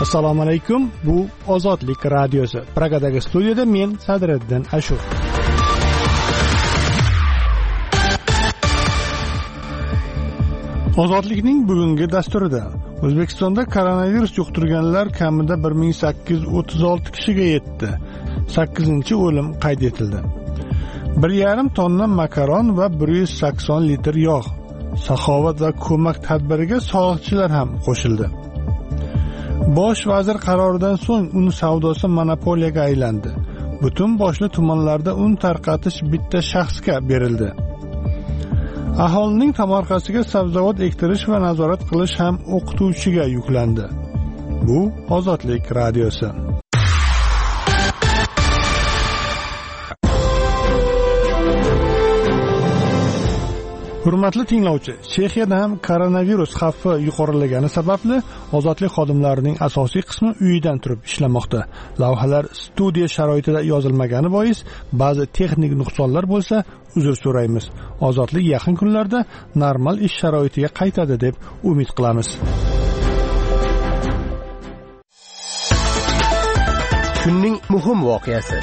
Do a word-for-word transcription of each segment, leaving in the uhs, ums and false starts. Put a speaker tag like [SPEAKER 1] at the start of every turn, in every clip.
[SPEAKER 1] Assalomu alaykum. Bu Ozodlik radiosi. Pragadagi studiyada men Sadriddin Ashur. Ozodlikning bugungi dasturida O'zbekistonda koronavirus yuqtirganlar kamida bir ming sakkiz yuz o'ttiz olti kishiga yetdi. sakkizinchi o'lim qayd etildi. bir yarim tonna makaron va bir yuz sakson litr yog'. Saxovat va ko'mak tadbiriga soliqchilar ham qo'shildi. Bosh vazir qaroridan so'ng un savdosi monopoliyaga aylandi. Butun boshli tumanlarda un tarqatish bitta shaxsga berildi. Aholining tomorqasiga sabzavot ektirish va nazorat qilish ham o'qituvchiga yuklandi. Bu Ozodlik radiosi. Hurmatli tinglovchi, Chexiyada ham koronavirus xavfi yuqorilagani sababli ozodlik xodimlarining asosiy qismi uyidan turib ishlamoqda. Lavhalar studiya sharoitida yozilmagani bois ba'zi texnik nuqsonlar bo'lsa, uzr so'raymiz. Ozodlik yaqin kunlarda normal ish sharoitiga qaytadi deb umid qilamiz.
[SPEAKER 2] Kunning muhim voqeasi.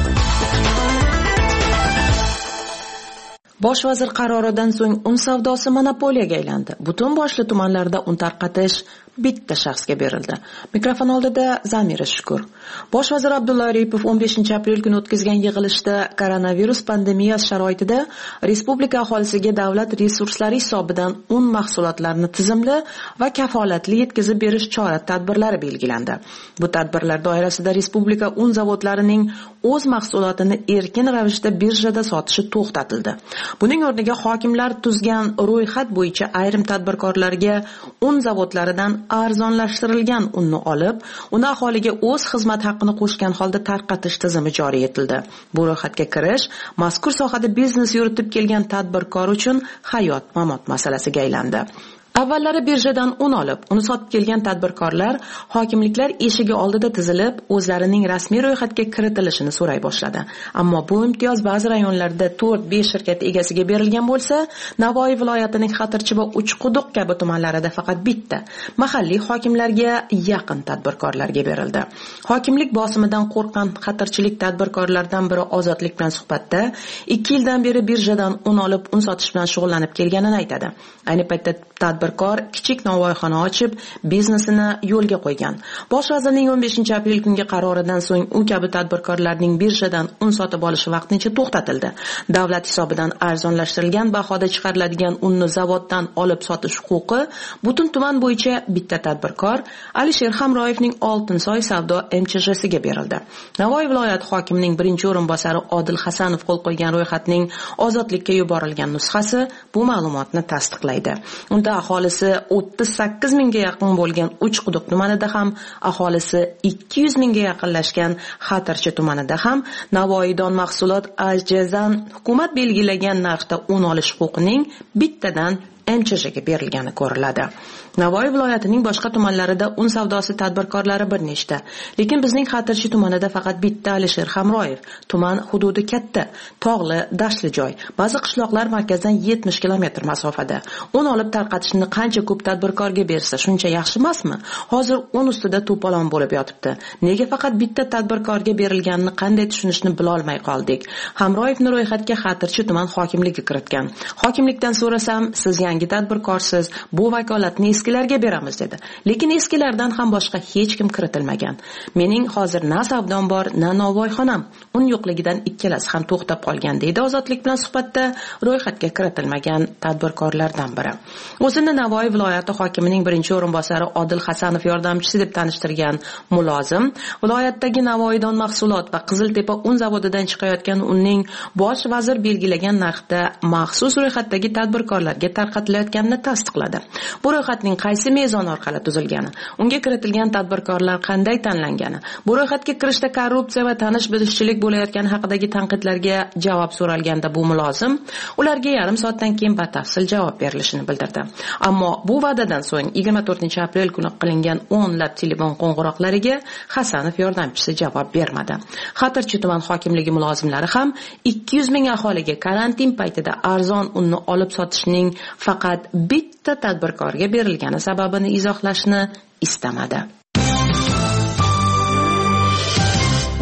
[SPEAKER 3] Bosh vazir qaroridan so'ng un savdosi monopoliyaga aylandi. Butun boshli tumanlarda un tarqatish bitta shaxsga berildi. Mikrofon oldida Zamira Shukur. Bosh vazir Abdulla Aripov o'n beshinchi aprel kuni o'tkazgan yig'ilishda koronavirus pandemiyasi sharoitida respublika aholisiga davlat resurslari hisobidan un mahsulotlarini tizimli va kafolatli yetkazib berish chora-tadbirlari belgilandi. Bu tadbirlar doirasida respublika un zavodlarining o'z mahsulotini erkin ravishda birjada sotishi to'xtatildi. Buning o'rniga hokimlar tuzgan ro'yxat bo'yicha ayrim tadbirkorlarga un zavodlaridan arzonlashtirilgan unni olib, uni aholiga o'z xizmat haqqini qo'shgan holda tarqatish tizimi joriy etildi. Bu ro'yxatga kirish mazkur sohada biznes yuritib kelgan tadbirkor uchun hayot-mamot masalasiga aylandi. Avvallari birjadan un olib, uni sotib kelgan tadbirkorlar hokimliklar eshigi oldida tizilib, o'zlarining rasmiy ro'yxatga kiritilishini so'ray boshladi. Ammo bu imtiyoz ba'zi rayonlarda to'rt besh shirkat egasiga berilgan bo'lsa, Navoiy viloyatining Xatirchi va Uchquduq kabi tumanlarida faqat bitta mahalliy hokimlarga yaqin tadbirkorlarga berildi. Hokimlik bosimidan qo'rqqan xatirchilik tadbirkorlardan biri Ozodlik bilan suhbatda ikki yildan beri birjadan un olib, un sotish bilan shug'ullanib kelganini aytadi. Ayni paytda tadbirkor kichik novvoyxona ochib, biznesini yo'lga qo'ygan. Bosh vazirning o'n beshinchi aprel kungi qaroridan so'ng u kabi tadbirkorlarning birjadan un sotib olishi vaqtincha to'xtatildi. Davlat hisobidan arzonlashtirilgan bahoda chiqariladigan unni zavoddan olib sotish huquqi butun tuman bo'yicha bitta tadbirkor Alisher Hamroyevning Oltinsoy savdo M Ch Jsiga berildi. Navoiy viloyati hokimining birinchi o'rinbosari Odil Hasanov qo'l qo'ygan ro'yxatning ozodlikka yuborilgan nusxasi bu ma'lumotni tasdiqlaydi. Unda aholisi o'ttiz sakkiz mingga yaqin bo'lgan Uchquduq tumanida ham, aholisi ikki yuz mingga yaqinlashgan Xatirchi tumanida ham Navoiydon mahsulot ajjazan hukumat belgilagan narxda un olish huquqining bittadan M Ch Jga berilgani ko'riladi. Navoiy viloyatining boshqa tumanlarida un savdosi tadbirkorlari bir nechta, lekin bizning Xatirchi tumanida faqat bitta Alisher Hamroyev. Tuman hududi katta, tog'li, dashtli joy. Ba'zi qishloqlar markazdan yetmish kilometr masofada. Un olib tarqatishni qancha ko'p tadbirkorga bersa, shuncha yaxshi emasmi? Hozir un ustida to'polon bo'lib yotibdi. Nega faqat bitta tadbirkorga berilganini qanday tushunishni bila olmay qoldik? Hamroyevni ro'yxatga Xatirchi tuman hokimligi kiritgan. Hokimlikdan so'rasam, siz yangi tadbirkorsiz, bu vakolatni eskilarga beramiz dedi. Lekin eskilardan ham boshqa hech kim kiritilmagan. Mening hozir na savdom bor, na novvoyxonam. Un yo'qligidan ikkalasi ham to'xtab qolgan deydi Ozodlik bilan suhbatda ro'yxatga kiritilmagan tadbirkorlardan biri. O'zini Navoiy viloyati hokimining birinchi o'rinbosari Odil Hasanov yordamchisi deb tanishtirgan mulozim, viloyatdagi Navoiydon mahsulot va Qiziltepa un zavodidan chiqayotgan unning bosh vazir belgilagan narxda maxsus ro'yxatdagi tadbirkorlarga tarqatilayotganini tasdiqladi. Bu ro'yxatning qaysi mezon orqali tuzilgani, unga kiritilgan tadbirkorlar qanday tanlangani, bu ro'yxatga kirishda korrupsiya va tanish-bilishchilik bo'layotgani haqidagi tanqidlarga javob so'ralganda bu mulozim ularga yarim soatdan keyin batafsil javob berilishini bildirdi. Ammo bu va'dadan so'ng yigirma to'rtinchi aprel kuni qilingan o'nlab telefon qo'ng'iroqlariga Hasanov yordamchisi javob bermadi. Xatirchi tuman hokimligi mulozimlari ham ikki yuz ming aholiga karantin paytida arzon unni olib sotishning faqat bitta tadbirkorga berilgani sababini izohlashni istamadi.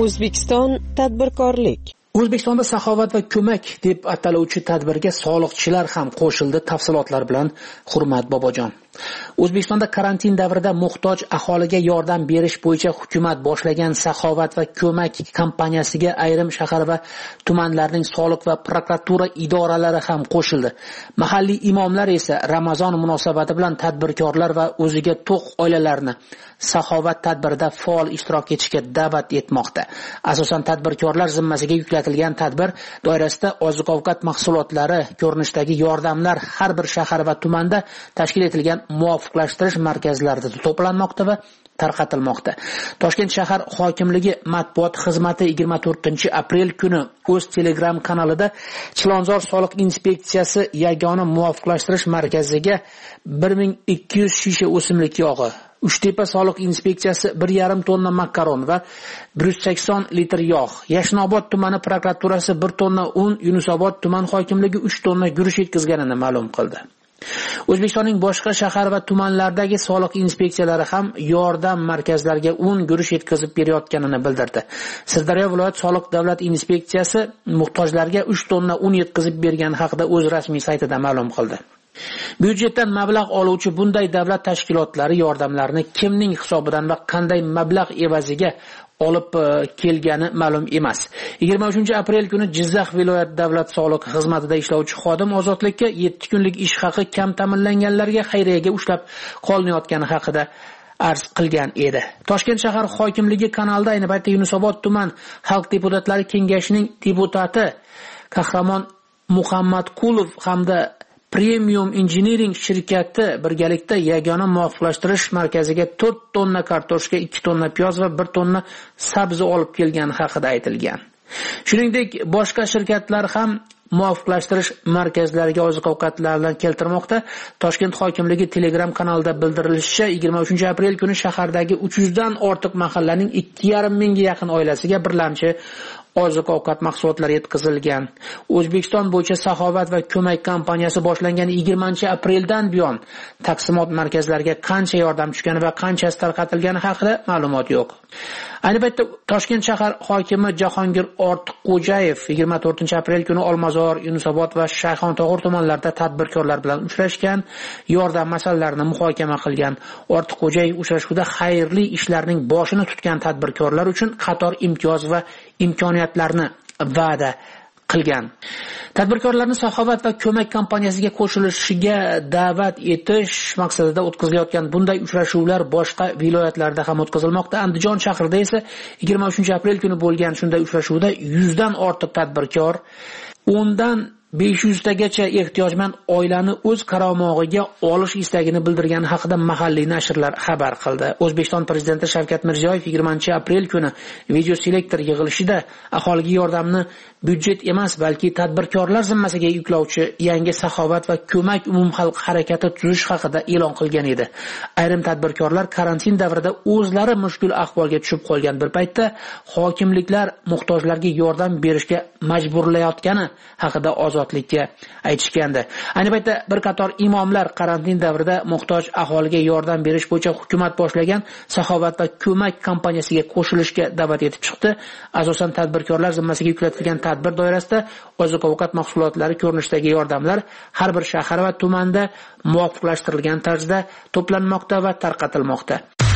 [SPEAKER 4] O'zbekiston tadbirkorlik.
[SPEAKER 5] O'zbekistonda saxovat va ko'mak deb ataluvchi tadbirga soliqchilar ham qo'shildi. Tafsilotlar bilan Hurmat Bobojon. O'zbekistonda karantin davrida muhtoj aholiga yordam berish bo'yicha hukumat boshlagan saxovat va ko'mak kampaniyasiga ayrim shahar va tumanlarning soliq va prokuratura idoralari ham qo'shildi. Mahalliy imomlar esa Ramazon munosabati bilan tadbirkorlar va o'ziga to'q oilalarni saxovat tadbirida faol ishtirok etishga da'vat etmoqda. Asosan tadbirkorlar zimmasiga yuklatilgan tadbir doirasida oziq-ovqat mahsulotlari ko'rinishidagi yordamlar har bir shahar va tumanda tashkil etilgan muvofiqlashtirish markazlarida to'planmoqda va tarqatilmoqda. Toshkent shahar hokimligi matbuot xizmati yigirma to'rtinchi aprel kuni o'z Telegram kanalida Chilonzor soliq inspeksiyasi yagona muvofiqlashtirish markaziga bir ming ikki yuz shisha o'simlik yog'i, Uchtepa soliq inspeksiyasi bir yarim tonna makaron va bir yuz sakson litr yog', Yashnobod tumani prokuraturasi bir tonna un, Yunusobod tuman hokimligi uch tonna guruch yetkazganini ma'lum qildi. O'zbekistonning boshqa shahar va tumanlardagi soliq inspeksiyalari ham yordam markazlariga un, guruch yetkazib berayotganini bildirdi. Sirdaryo viloyat soliq davlat inspeksiyasi muhtojlarga uch tonna un yetkazib bergani haqida o'z rasmiy saytida ma'lum qildi. Byudjetdan mablag' oluvchi bunday davlat tashkilotlari yordamlarni kimning hisobidan va qanday mablag' evaziga olib kelgani ma'lum emas. yigirma uchinchi aprel kuni Jizzax viloyat davlat soliq xizmatida ishlovchi xodim ozodlikka yetti kunlik ish haqi kam ta'minlanganlarga xayriyaga ushlab qolinayotgani haqida arz qilgan edi. Toshkent shahar hokimligi kanalida ayni paytda Yunusobod tuman xalq deputatlari kengashining deputati Qahramon Muhammadqulov hamda Premium Engineering shirkati birgalikda yagona muvofiqlashtirish markaziga to'rt tonna kartoshka, ikki tonna piyoz va bir tonna sabzi olib kelgani haqida aytilgan. Shuningdek, boshqa shirkatlar ham muvofiqlashtirish markazlariga oziq-ovqatlarni keltirmoqda. Toshkent hokimligi Telegram kanalida bildirilishicha, yigirma uchinchi aprel kuni shahardagi uch yuz dan ortiq mahallaning ikki yarim mingga yaqin oilasiga birlamchi oziq-ovqat mahsulotlari yetkazilgan. O'zbekiston bo'yicha saxovat va ko'mak kampaniyasi boshlangan yigirmanchi apreldan buyon taqsimot markazlariga qancha yordam tushgani va qanchasi tarqatilgani haqida ma'lumot yo'q. Ayni paytda Toshkent shahar hokimi Jahongir Ortiqxo'jayev yigirma to'rtinchi aprel kuni Olmazor, Yunusobod va Shayxontohur tumanlarida tadbirkorlar bilan uchrashgan, yordam masalalarini muhokama qilgan. Ortiqxo'jayev uchrashuvda xayrli ishlarning boshini tutgan tadbirkorlar uchun qator imtiyoz va imkoniyatlarni va'da qilgan. Tadbirkorlarni saxovat va ko'mak kampaniyasiga qo'shilishiga da'vat etish maqsadida o'tkazilayotgan bunday uchrashuvlar boshqa viloyatlarda ham o'tkazilmoqda. Andijon shahrida esa yigirma uchinchi aprel kuni bo'lgan shunday uchrashuvda yuz dan ortiq tadbirkor o'ndan besh yuz tagacha ehtiyojmand oilani o'z qaramog'iga olish istagini bildirgani haqida mahalliy nashrlar xabar qildi. O'zbekiston prezidenti Shavkat Mirziyoyev yigirmanchi aprel kuni video selektor yig'ilishida aholiga yordamni byudjet emas, balki tadbirkorlar zimmasiga yuklovchi yangi saxovat va ko'mak umumxalq harakati tuzish haqida e'lon qilgan edi. Ayrim tadbirkorlar karantin davrida o'zlari mushkul ahvolga tushib qolgan bir paytda hokimliklar muhtojlarga yordam berishga majburlayotgani haqida ozodlikka aytishgandi. Ayni paytda bir qator imomlar karantin davrida muhtoj aholiga yordam berish bo'yicha hukumat boshlagan saxovat va ko'mak kampaniyasiga qo'shilishga da'vat etib chiqdi. Asosan tadbirkorlar zimmasiga yuklatilgan tadbir doirasida oziq-ovqat mahsulotlari ko'rinishidagi yordamlar har bir shahar va tumanda muvofiqlashtirilgan tarzda to'planmoqda va tarqatilmoqda.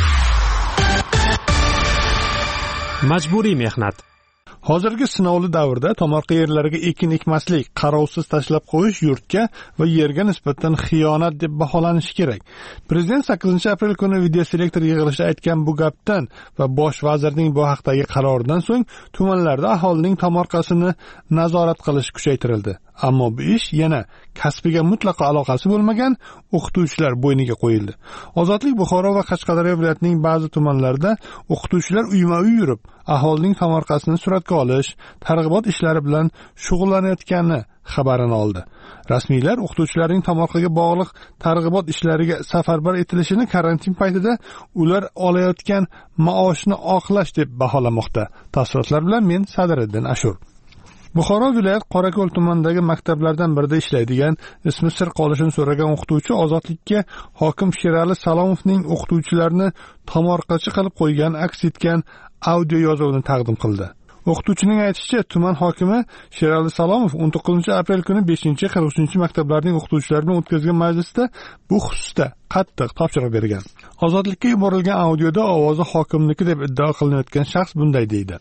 [SPEAKER 6] Majburiy mehnat.
[SPEAKER 1] Hozirgi sinovli davrda tomorqa yerlariga ekin ekmaslik, qarovsiz tashlab qo'yish yurtga va yerga nisbatan xiyonat deb baholanishi kerak. Prezident sakkizinchi aprel kuni video selektor yig'ilishida aytgan bu gapdan va bosh vazirning bu haqdagi qaroridan so'ng tumanlarda aholining tomorqasini nazorat qilish kuchaytirildi. Ammo bu ish yana kasbiga mutlaqo aloqasi bo'lmagan o'qituvchilar bo'yniga qo'yildi. Ozodlik Buxoro va Qashqadaryo viloyatining ba'zi tumanlarida o'qituvchilar uyma-uy yurib, aholining tomorqasini suratga olish, targ'ibot ishlari bilan shug'ullanayotgani xabarini oldi. Rasmiylar o'qituvchilarning tomorqaga bog'liq targ'ibot ishlariga safarbar etilishini karantin paytida ular olayotgan maoshni oqlash deb baholamoqda. Tafsilotlar bilan men Sadiriddin Ashur. Buxoro viloyat Qorako'l tumanidagi maktablardan birida ishlaydigan, ismi sir qolishini so'ragan o'qituvchi Ozodlikka hokim Sherali Salomovning o'qituvchilarni tomorqachi qilib qo'ygan aks etgan audio yozuvini taqdim qildi. O'qituvchining aytishicha, tuman hokimi Sherali Salomov o'n to'qqizinchi aprel kuni beshinchi qirq uchinchi maktablarning o'qituvchilari bilan o'tkazgan majlisda bu xususda qattiq topshiriq bergan. Ozodlikka yuborilgan audioda ovozi hokimniki deb iddao qilinayotgan shaxs bunday deydi.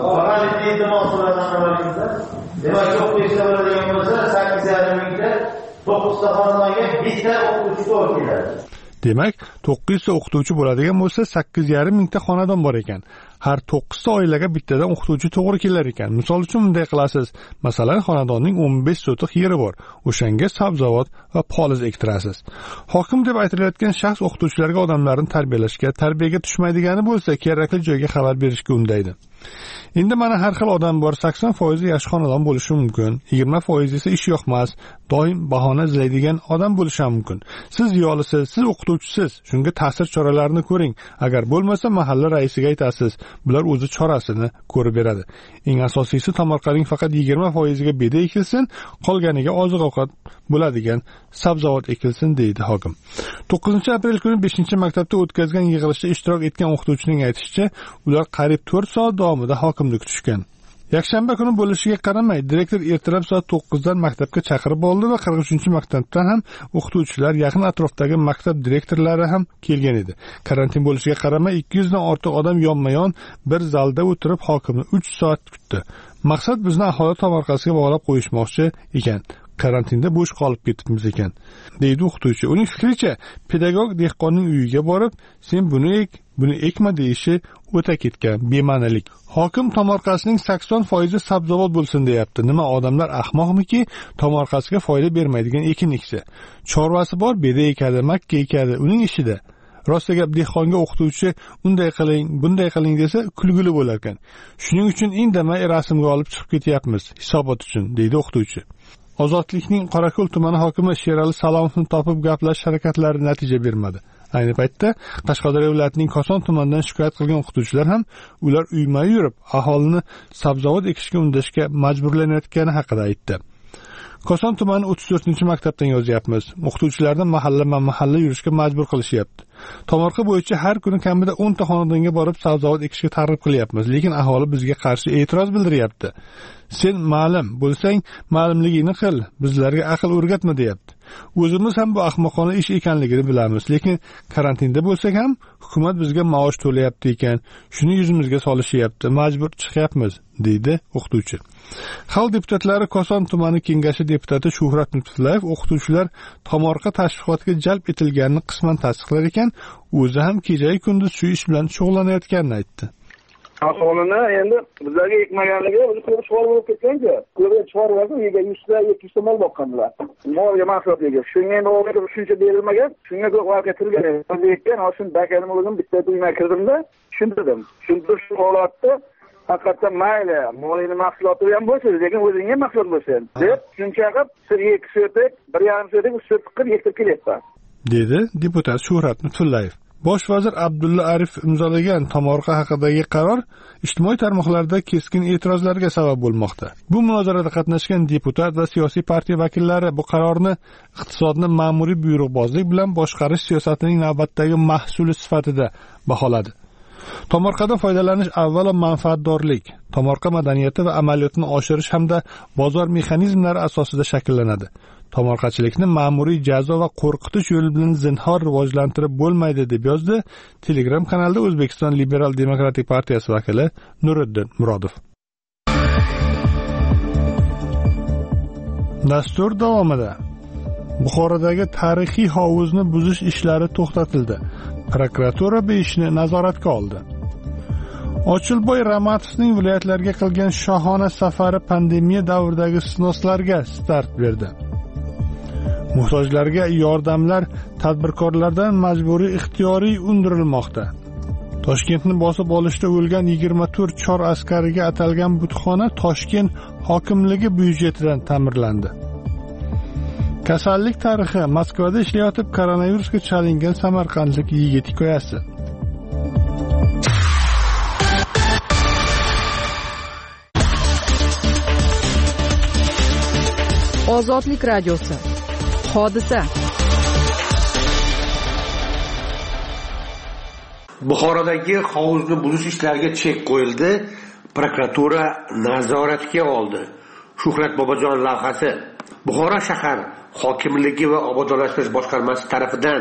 [SPEAKER 7] Demak, o'qituvchilar bo'ladigan bo'lsa, sakkiz yarim mingta to'qqizta xonadonga bitta o'qituvchi to'g'ri keladi.
[SPEAKER 1] Demak, to'qqizta o'qituvchi bo'ladigan bo'lsa, sakkiz yarim mingta xonadon bor ekan. Har to'qqizta oilaga bittadan o'qituvchi to'g'ri kelar ekan. Misol uchun bunday qilasiz. Masalan, xonadonning o'n besh sotix yeri bor. O'shanga sabzavot va poliz ektirasiz. Hokim deb aytilayotgan shaxs o'qituvchilarga odamlarni tarbiyalashga, tarbiyaga tushmaydigani bo'lsa, kerakli joyga xabar berishga undaydi. Endi mana har xil odam bor. sakson foiz yosh xonadon bo'lishi mumkin, yigirma foiz esa ish yoqmas, doim bahona izlaydigan odam bo'lishi mumkin. Siz yolisiz, siz o'qituvchisiz. Shunga ta'sir choralarini ko'ring. Agar bo'lmasa, mahalla raisiga aytasiz. Bular o'zi chorasini ko'rib beradi. Eng asosiysi, tomorqaning faqat yigirma foiz ga beda ekilsin, qolganiga oziq-ovqat bo'ladigan sabzavot ekilsin, deydi hokim. to'qqizinchi aprel kuni beshinchi maktabda o'tkazgan yig'ilishda ishtirok etgan o'qituvchining aytishicha, ular qariyb to'rt soat davomida hokimni kutishgan. Yakshanba kuni bo'lishiga qaramay, direktor ertalab soat to'qqizdan maktabga chaqirib oldi va qirq uchinchi maktabdan ham o'qituvchilar, yaqin atrofdagi maktab direktorlari ham kelgan edi. Karantin bo'lishiga qaramay, ikki yuz dan ortiq odam yonma-yon bir zalda o'tirib hokimni uch soat kutdi. Maqsad bizni aholi tomorqasiga bog'lab qo'yishmoqchi ekan. Karantinda bo'sh qolib ketibmiz ekan, deydi o'qituvchi. Uning fikricha, pedagog dehqonning uyiga borib, sen buni ek, buni ekma deyishi o'ta ketgan bema'nilik. Hokim tomorqasining sakson foiz sabzavot bo'lsin deyapti. Nima, odamlar ahmoqmiki, tomorqasiga foyda bermaydigan ekin eksa? Chorvasi bor, beda ekadi, makka ekadi, uning ishida. Rosta gap, dehqonga o'qituvchi unday qiling, bunday qiling desa, kulgili bo'lar ekan. Shuning uchun indamay rasmga olib chiqib ketyapmiz, hisobot uchun, deydi o'qituvchi. Ozodlikning Qorako'l tumani hokimi Sherali Salomovni topib gaplashish harakatlari natija bermadi. Ayni paytda Qashqadaryo viloyatining Koson tumanidan shikoyat qilgan o'qituvchilar ham ular uyma yurib, aholini sabzavot ekishga undashga majburlanayotgani haqida aytdi. Koson tumani o'ttiz to'rtinchi maktabdan yozyapmiz. O'qituvchilarni mahalla-mahalla yurishga majbur qilishyapti. Tomorqa bo'yicha har kuni kamida o'n ta xonadonga borib sabzavot ekishga targ'ib qilyapmiz, lekin aholi bizga qarshi e'tiroz bildiryapti. Sen ma'lum bo'lsang, ma'lumligingni qil, bizlarga aql o'rgatma deyapti. O'zimiz ham bu ahmoqona ish ekanligini bilamiz, lekin karantinda bo'lsak ham hukumat bizga maosh to'layapti ekan, shuni yuzimizga solishyapti, majbur chiqyapmiz, deydi o'qituvchi. Xalq deputatlari Koson tumani kengashi deputati Shuhrat Lutfullayev o'qituvchilar tomorqa tashviqotga jalb etilganini qisman tasdiqlar ekan, o'zi ham kecha-yu kunduz shu ish bilan shug'ullanayotganini aytdi.
[SPEAKER 8] Aholini endi bizlarga ekmaganligi o'zi ko'p shuvar bo'lib ketgan-ku. Ko'p shuvar bo'lsa, yerga yuzta ikki yuzta mol boqqanlar. Molga mahsulotga. Shunga endi o'g'liga shuncha berilmagan, shunga ko'p vaqt ketilgan. O'zi ekkan, hozir bakanim o'zim bitta uyma kirdimda, tushuntirdim. Tushuntirib shu holatda haqiqatan mayli, molingni mahsuloti ham bo'lsa, lekin o'zingga mahsulot bo'lsin deb shuncha qilib, siz ikki so'tik, bir yarim so'tik, uch so'tik qilib yetib kelyapti, dedi
[SPEAKER 1] deputat Shuhrat Lutfullayev. Bosh vazir Abdulla Arif imzolagan tomorqa haqidagi qaror ijtimoiy tarmoqlarda keskin e'tirozlarga sabab bo'lmoqda. Bu munozarada qatnashgan deputat va siyosiy partiya vakillari bu qarorni iqtisodni ma'muriy buyruqbozlik bilan boshqarish siyosatining navbatdagi mahsuli sifatida baholadi. Tomorqadan foydalanish avvalo manfaatdorlik, tomorqa madaniyati va amaliyotini oshirish hamda bozor mexanizmlari asosida shakllanadi. Tomorqachilikni ma'muriy jazo va qo'rqitish yo'li bilan zinhor rivojlantirib bo'lmaydi, deb yozdi Telegram kanalida O'zbekiston Liberal demokratik partiyasi vakili Nuriddin Murodov. Dastur davomida Buxorodagi tarixiy hovuzni buzish ishlari to'xtatildi. Prokuratura bu ishni nazoratga oldi. Ochilboy Ramatovning viloyatlarga qilgan shohona safari pandemiya davridagi snoslarga start berdi. Muhtojlarga yordamlar tadbirkorlardan majburiy ixtiyoriy undirilmoqda. Toshkentni bosib olishda o'lgan yigirma to'rt chor askariga atalgan butxona Toshkent hokimligi byudjetidan ta'mirlandi. Kasallik tarixi: Moskvada ishlayotib koronavirusga chalingan samarqandlik yigit hikoyasi.
[SPEAKER 9] Ozodlik radiosi. Hodisa.
[SPEAKER 2] Buxorodagi hovuzni buzish ishlariga chek qo'yildi. Prokuratura nazoratiga oldi. Shuhrat Bobojon lavhasi. Buxoro shahar hokimligi va obodonlashtirish boshqarmasi tomonidan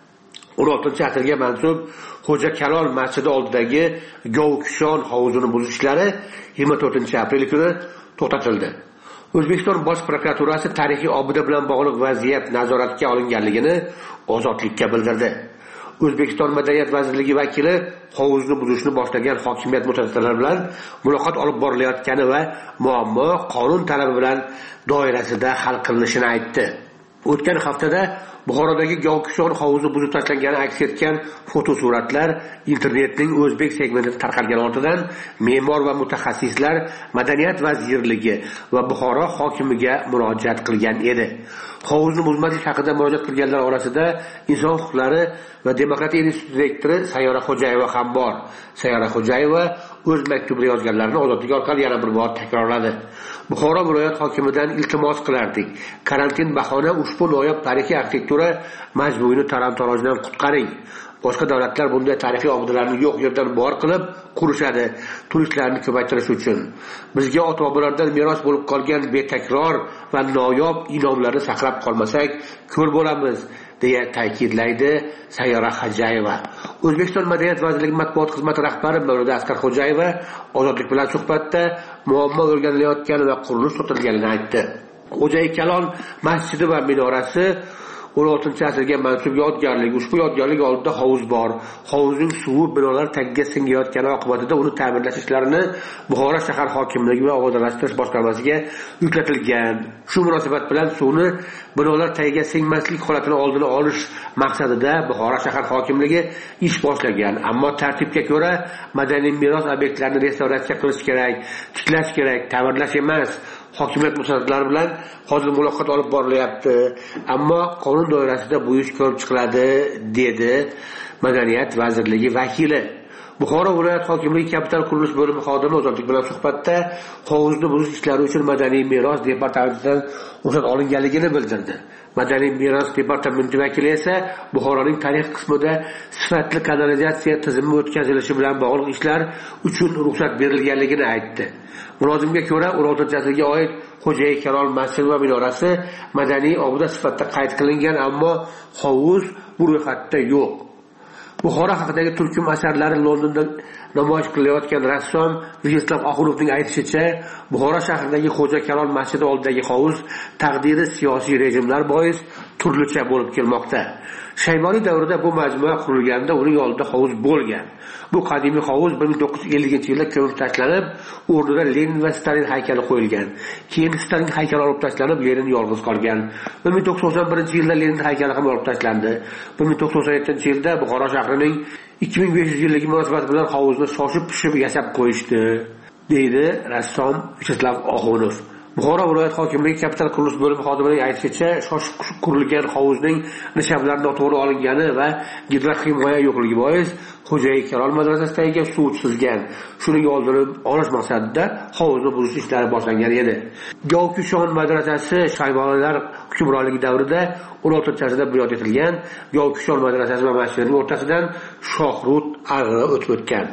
[SPEAKER 2] o'n oltinchi asrga mansub Xo'ja Kalon masjidi oldidagi Govkishon hovuzini buzish ishlari yigirma to'rtinchi aprel kuni to'xtatildi. O'zbekiston Bosh prokuraturasi tarixiy obida bilan bog'liq vaziyat nazoratga olinganligini Ozodlikka bildirdi. O'zbekiston Madaniyat vazirligi vakili hovuzni buzishni boshlagan hokimiyat mutasaddilari bilan muloqot olib borilayotgani va muammo qonun talabi bilan doirasida hal qilinishini aytdi. O'tgan haftada Buxorodagi Govkishon hovuzi buzib tashlangani aks etgan fotosuratlar internetning o'zbek segmentida tarqalgan ortidan me'mor va mutaxassislar Madaniyat vazirligi va Buxoro hokimiga murojaat qilgan edi. Hovuzni buzmaslik haqida murojaat qilganlar orasida Inson huquqlari va demokratiya instituti direktori Sayyora Xo'jayeva ham bor. Sayyora Xo'jayeva o'z maktubida yozganlarini Ozodlik orqali yana bir bor takrorladi. Buxoro viloyat hokimidan iltimos qilardik. Karantin bahona ushbu noyob tarixiy arxitektura majmuini taram-tarojdan qutqaring. Boshqa davlatlar bunday tarixiy obidalarni yo'q yerdan bor qilib qurishadi, turistlarni ko'paytirish uchun. Bizga ota-bobolardan meros bo'lib qolgan betakror va noyob inomlarni saqlab qolmasak, ko'r bo'lamiz, deya ta'kidlaydi Sayyora Xo'jayeva. O'zbekiston Madaniyat vazirligi matbuot xizmati rahbari Mavluda Asqar Xo'jayeva Ozodlik bilan suhbatda muammo o'rganilayotgani va qurilish to'xtatilganini aytdi. Xo'ja Kalon masjidi va minorasi o'n oltinchi asrga mansub yodgorlik. Ushbu yodgorlik oldida hovuz bor. Hovuzning suvi binolar tagiga singayotgani oqibatida uni ta'mirlash ishlarini Buxoro shahar hokimligi va obodonlashtirish boshqarmasiga yuklatilgan. Shu munosabat bilan suvni binolar tagiga singmaslik holatini oldini olish maqsadida Buxoro shahar hokimligi ish boshlagan. Ammo tartibga ko'ra madaniy meros obyektlarini restavratsiya qilish kerak, tiklash kerak, ta'mirlash emas. Hokimiyat mutasaddilari bilan hozir muloqot olib borilyapti, ammo qonun doirasida bu ish ko'rib chiqiladi, dedi Madaniyat vazirligi vakili. Buxoro viloyat hokimligi kapital qurilish bo'limi xodimi Ozodlik bilan suhbatda hovuzni buzish ishlari uchun madaniy meros departamentidan ruxsat olinganligini bildirdi. Madaniy meros departamenti vakili esa Buxoroning tarix qismida sifatli kanalizatsiya tizimi o'tkazilishi bilan bog'liq ishlar uchun ruxsat berilganligini aytdi. Mulozimga ko'ra o'n oltinchi asrga oid Xo'ja Kalon masjidi va minorasi madaniy obida sifatida qayd qilingan, ammo hovuz bu ro'yxatda yo'q. Buxoro haqidagi turkum asarlari Londonda namoyish qilayotgan rassom Vyacheslav Oxunovning aytishicha, Buxoro shahridagi Xo'ja Kalon masjidi oldidagi hovuz taqdiri siyosiy rejimlar bois turlicha bo'lib kelmoqda. Shayboniy davrida bu majmua qurilganda uning oldida hovuz bo'lgan. Bu qadimiy hovuz bir ming to'qqiz yuz ellinchi yilda ko'mib tashlanib, o'rnida Lenin va Stalin haykali qo'yilgan. Keyin Stalin haykali olib tashlanib, Lenin yolg'iz qolgan. bir ming to'qqiz yuz to'qson birinchi yilda Lenin haykali ham olib tashlandi. bir ming to'qqiz yuz to'qson yettinchi yilda Buxoro shahrining ikki ming besh yuz yilligi munosabati bilan hovuzni shoshib-pishib yasab qo'yishdi, deydi rassom Vyacheslav Oxunov. Buxoro viloyat hokimligi kapital qurilish bo'limi xodimining aytishicha, shoshib qurilgan hovuzning nishablari noto'g'ri olingani va gidrohimoya yo'qligi bois Xo'ja Kalon madrasasidagi suv sizgan. Shuning oldini olish maqsadida hovuzni buzish ishlari boshlangan edi. Govkishon madrasasi Shayboniylar hukmronligi davrida o'n oltinchi asrda bunyod etilgan. Govkishon madrasasi va masjidining o'rtasidan Shohrut ag'ri o'tib o'tgan.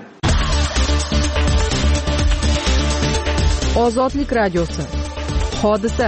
[SPEAKER 9] Ozodlik radiosi. Hodisa.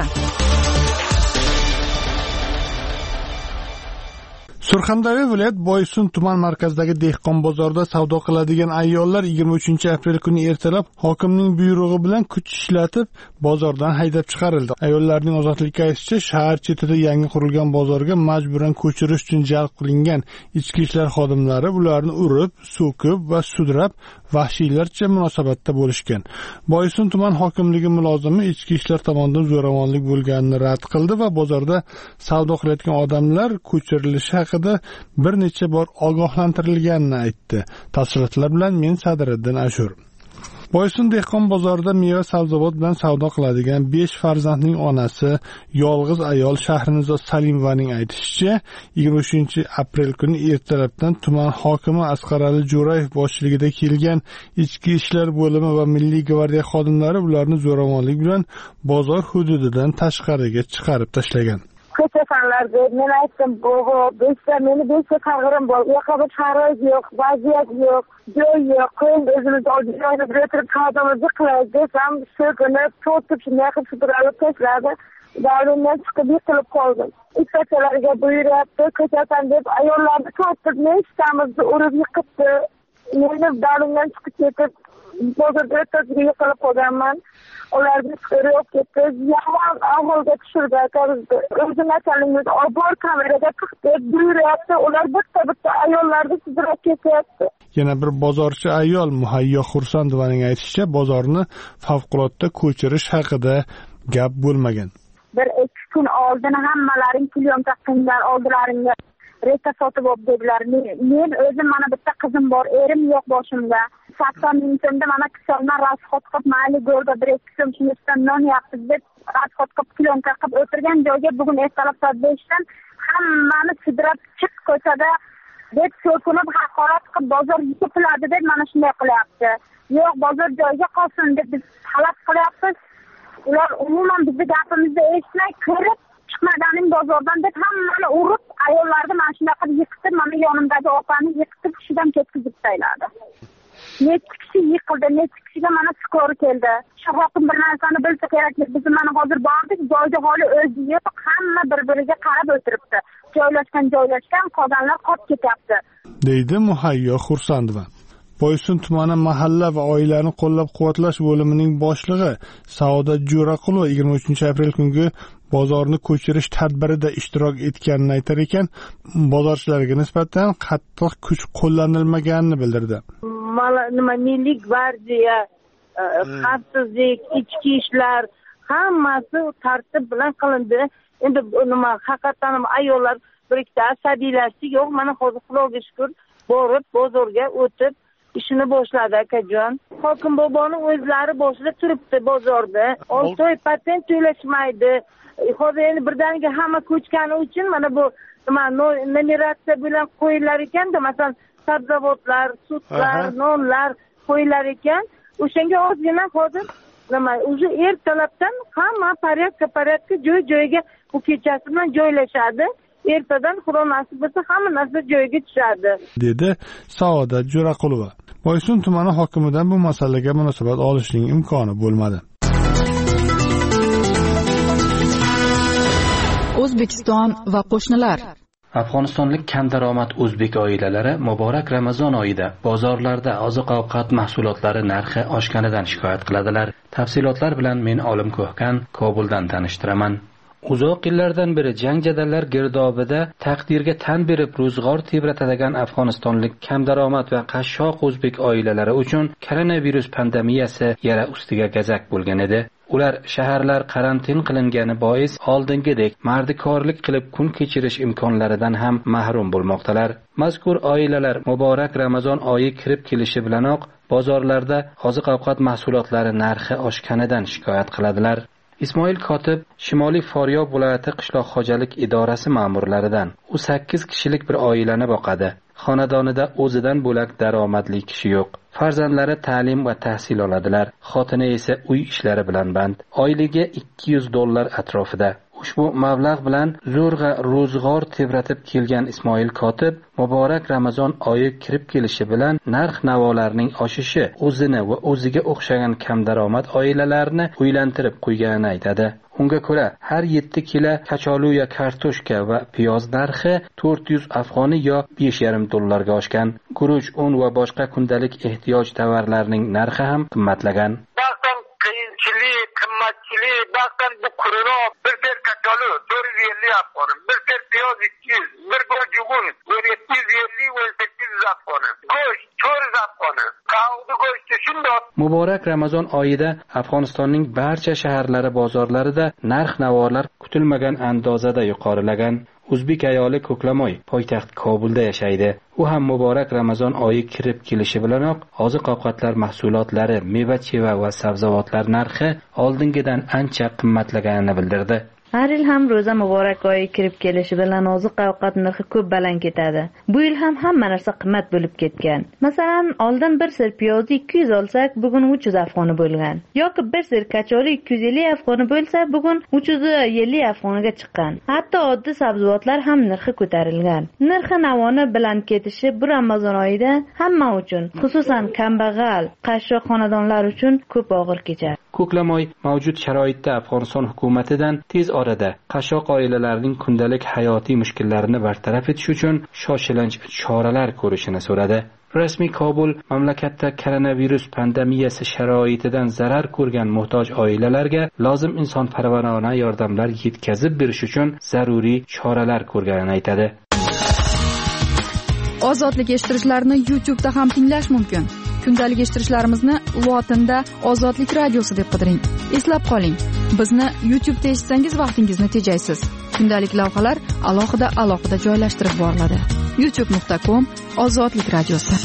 [SPEAKER 1] Surxondaryo viloyat Boysun tuman markazidagi dehqon bozorida savdo qiladigan ayollar yigirma uchinchi aprel kuni ertalab hokimning buyrug'i bilan kuch ishlatib bozordan haydab chiqarildi. Ayollarning Ozodlikka aytishicha, shahar chetida yangi qurilgan bozorga majburan ko'chirish uchun jalb qilingan ichki ishlar xodimlari ularni urib, so'kib va sudrab vahshiylarcha munosabatda bo'lishgan. Boysun tuman hokimligi mulozimi ichki ishlar tomonidan zo'ravonlik bo'lganini rad qildi va bozorda savdo qilayotgan odamlar ko'chirilishi haqida bir necha bor ogohlantirilganini aytdi. Tafsilotlar bilan men Sadiriddin Ashur. Boysun dehqon bozorida meva sabzavot bilan savdo qiladigan besh farzandning onasi, yolg'iz ayol Shahrinizo Salimovaning aytishicha, yigirma uchinchi aprel kuni ertalabdan tuman hokimi Asqarali Jo'rayev boshchiligida kelgan ichki ishlar bo'limi va milliy gvardiya xodimlari ularni zo'ravonlik bilan bozor hududidan tashqariga chiqarib tashlagan.
[SPEAKER 10] ko'chasanlar deb men aytdim bobo bizda meni besh qag'irim bor, u yoqqa bir sharoit yo'q, vaziyat yo'q, joy yo'q, qo'ying o'zimizni oldimizga o'tirib qadamimizni qilaylik desam, shu kuni to'tib shunday qilib sudralib tashladi. Davrimdan chiqib yiqilib qoldim. Ikkitalarga buyuryapti, ko'chasan deb ayollarni to'tib nechtamizni urib yiqitdi. Meni davrimdan chiqib ketib bozorda o'tib yiqilib qolganman. Ularni ko'rib ketdi, yomon ahvolga tushirdi. O'zim aytganingiz obor kameraga chiq deb buyuryapti. Ular bitta-bitta ayollarni sudrab ketyapti.
[SPEAKER 1] Yana bir bozorchi ayol Muhayyo Xursandovaning aytishicha, bozorni favqulodda ko'chirish haqida gap bo'lmagan.
[SPEAKER 10] Bir ikki kun oldin hammalaring plyonka qilgan oldilaringga reka sotib olib dedilar. Men o'zim mana bitta qizim bor, erim yo'q boshimda. sakson ming so'mda mana kisolma rasxod qilib mayli go'rda bir ikki so'm shunisidan non yapsiz deb rasxod qilib plyonka qilib o'tirgan joyga bugun ertalab soat beshdan hammani sudrab chiq ko'chada deb so'kinib haqorat qilib bozor yopiladi deb mana shunday qilyapti. Yo'q, bozor joyiga qolsin deb biz talab qilyapmiz. Ular umuman bizni gapimizni eshitmay ko'rib chiqmaganing bozordan deb hammani urib, ayollarni mana shunday qilib yiqitib, mana yonimdagi opani yiqitib kishidan ketkizib tashladi. Necha kishi yiqildi, necha kishiga mana skor keldi. Shu hokim bir narsani bilsa kerak, biz mana hozir bordik, joyda holi o'zi yo'q, hamma bir-biriga qarab o'tiribdi. Joylashgan joylashgan qolganlar qolib ketyapti.
[SPEAKER 1] Deydi Muhayyo Xursandova. Boysun tumani mahalla va oilalarni qo'llab-quvvatlash bo'limining boshlig'i Saodat Jo'raqulova yigirma uchinchi aprel kungi bozorni ko'chirish tadbirida ishtirok etganini aytar ekan, bozorchilarga nisbatan qattiq kuch qo'llanilmaganini bildirdi.
[SPEAKER 11] Nima milliy gvardiya, xavfsizlik, ichki ishlar hammasi tartib bilan qilindi. Endi nima haqiqatan ayollar bir ikkita asabiylashdi, yo'q, mana hozir Xudoga shukr borib bozorga o'tib ishini boshladi akajon. Hokim boboning o'zlari boshida turibdi bozorda. olti oy patent to'lashmaydi. Hozir endi birdaniga hamma ko'chgani uchun mana bu nima numeratsiya bilan qo'yilar ekanda, masalan, sabzavotlar, sutlar, nonlar qo'yilar ekan. O'shanga ozgina hozir nima, o'sha ertalabdan hamma porядка-porядка joy-joyiga bu kechasi bilan joylashadi. Ertadan Xudo nasib etsa hamma narsa joyiga tushadi,
[SPEAKER 1] dedi Saodat Jo'raqulova. Boysun tumani hokimidan bu masalaga munosabat olishning imkoni bo'lmadi.
[SPEAKER 9] O'zbekiston va qo'shnilar.
[SPEAKER 5] Afg'onistonlik kam daromad o'zbek oilalari muborak Ramazon oyida bozorlarda oziq-ovqat mahsulotlari narxi oshganidan shikoyat qiladilar. Tafsilotlar bilan men Olim Ko'hkan Kobuldan tanishtiraman. Uzoq yillardan beri jang jadallar girdobida taqdirga tan berib ro'zg'or tebratadigan afg'onistonlik kam daromad va qashshoq o'zbek oilalari uchun koronavirus pandemiyasi yara ustiga gazak bo'lgan edi. Ular shaharlar karantin qilingani bois oldingidek mardikorlik qilib kun kechirish imkonlaridan ham mahrum bo'lmoqdalar. Mazkur oilalar muborak Ramazon oyi kirib kelishi bilanoq bozorlarda oziq-ovqat mahsulotlari narxi oshganidan shikoyat qiladilar. Ismoil Kotib Shimoliy Faryob viloyati qishloq xo'jalik idorasi ma'murlaridan. U sakkiz kishilik bir oilani boqadi. Xonadonida o'zidan bo'lak daromadli kishi yo'q. Farzandlari ta'lim va tahsil oladilar. Xotini esa uy ishlari bilan band. Oyligi ikki yuz dollar atrofida. Ushbu mablag' bilan zo'rg'a ro'zg'or tebratib kelgan Ismoil Kotib muborak Ramazon oyi kirib kelishi bilan narx-navolarning oshishi o'zini va o'ziga o'xshagan kam daromad oilalarni o'ylantirib qo'yganini aytadi. Unga ko'ra, har yetti kilo kacholuya kartoshka va piyoz narxi to'rt yuz afg'oniy yo besh yarim dollarga oshgan. Guruch, un va boshqa kundalik ehtiyoj tovarlarining narxi ham qimmatlagan.
[SPEAKER 12] Qiyinchilik, qimmatchilik, baqtan bu kururoq, bir ter kacholu to'rt yuz ellik afg'on, bir ter piyoz ikki yuz, bir go'sht jugun o'n yetti yuz ellik o'n sakkiz yuz afg'on, go'sht to'rt yuz afg'on, qavdi go'shti shundoq.
[SPEAKER 5] Muborak Ramazon oyida Afg'onistonning barcha shaharlari bozorlarida narx-navolar kutilmagan andozada yuqorilagan. O'zbek ayoli Ko'klamoy poytaxt Kobulda yashaydi. U ham muborak Ramazon oyi kirib kelishi bilanoq oziq-ovqatlar mahsulotlari, meva-cheva va sabzavotlar narxi oldingidan ancha qimmatlaganini bildirdi.
[SPEAKER 13] Har yil ham ro'za muborak oyi kirib kelishi bilan oziq-ovqat narxi ko'p baland ketadi. Bu yil ham hamma narsa qimmat bo'lib ketgan. Masalan, oldin bir sir piyozni ikki yuz olsak, bugun uch yuz afg'oni bo'lgan. yoki bir sir kacholi ikki yuz ellik afg'oni bo'lsa, bugun uch yuz ellik afg'oniga chiqqan. Hatto oddiy sabzavotlar ham narxi ko'tarilgan. Narxi navoni bilan ketishi bu Ramazon oyida hamma uchun, xususan kambag'al, qashshoq xonadonlar uchun ko'p og'ir kechadi.
[SPEAKER 5] Ko'klamoy mavjud sharoitda Afg'oniston hukumatidan tez orada qashshoq oilalarning kundalik hayotiy mushkullarini bartaraf etish uchun shoshilinch choralar ko'rishini so'radi. Rasmiy Kobul mamlakatda koronavirus pandemiyasi sharoitidan zarar ko'rgan muhtoj oilalarga lozim insonparvarona yordamlar yetkazib berish uchun zaruriy choralar ko'rganini aytadi.
[SPEAKER 9] Ozodlik eshittirichlarini YouTube'da ham tinglash mumkin. Kundalik eshittirishlarimizni lotinda Ozodlik radiosi deb qidiring. Eslab qoling, bizni YouTube'da eshitsangiz vaqtingizni tejaysiz. Kundalik lavhalar alohida alohida joylashtirib boriladi. youtube nuqta com Ozodlik radiosi.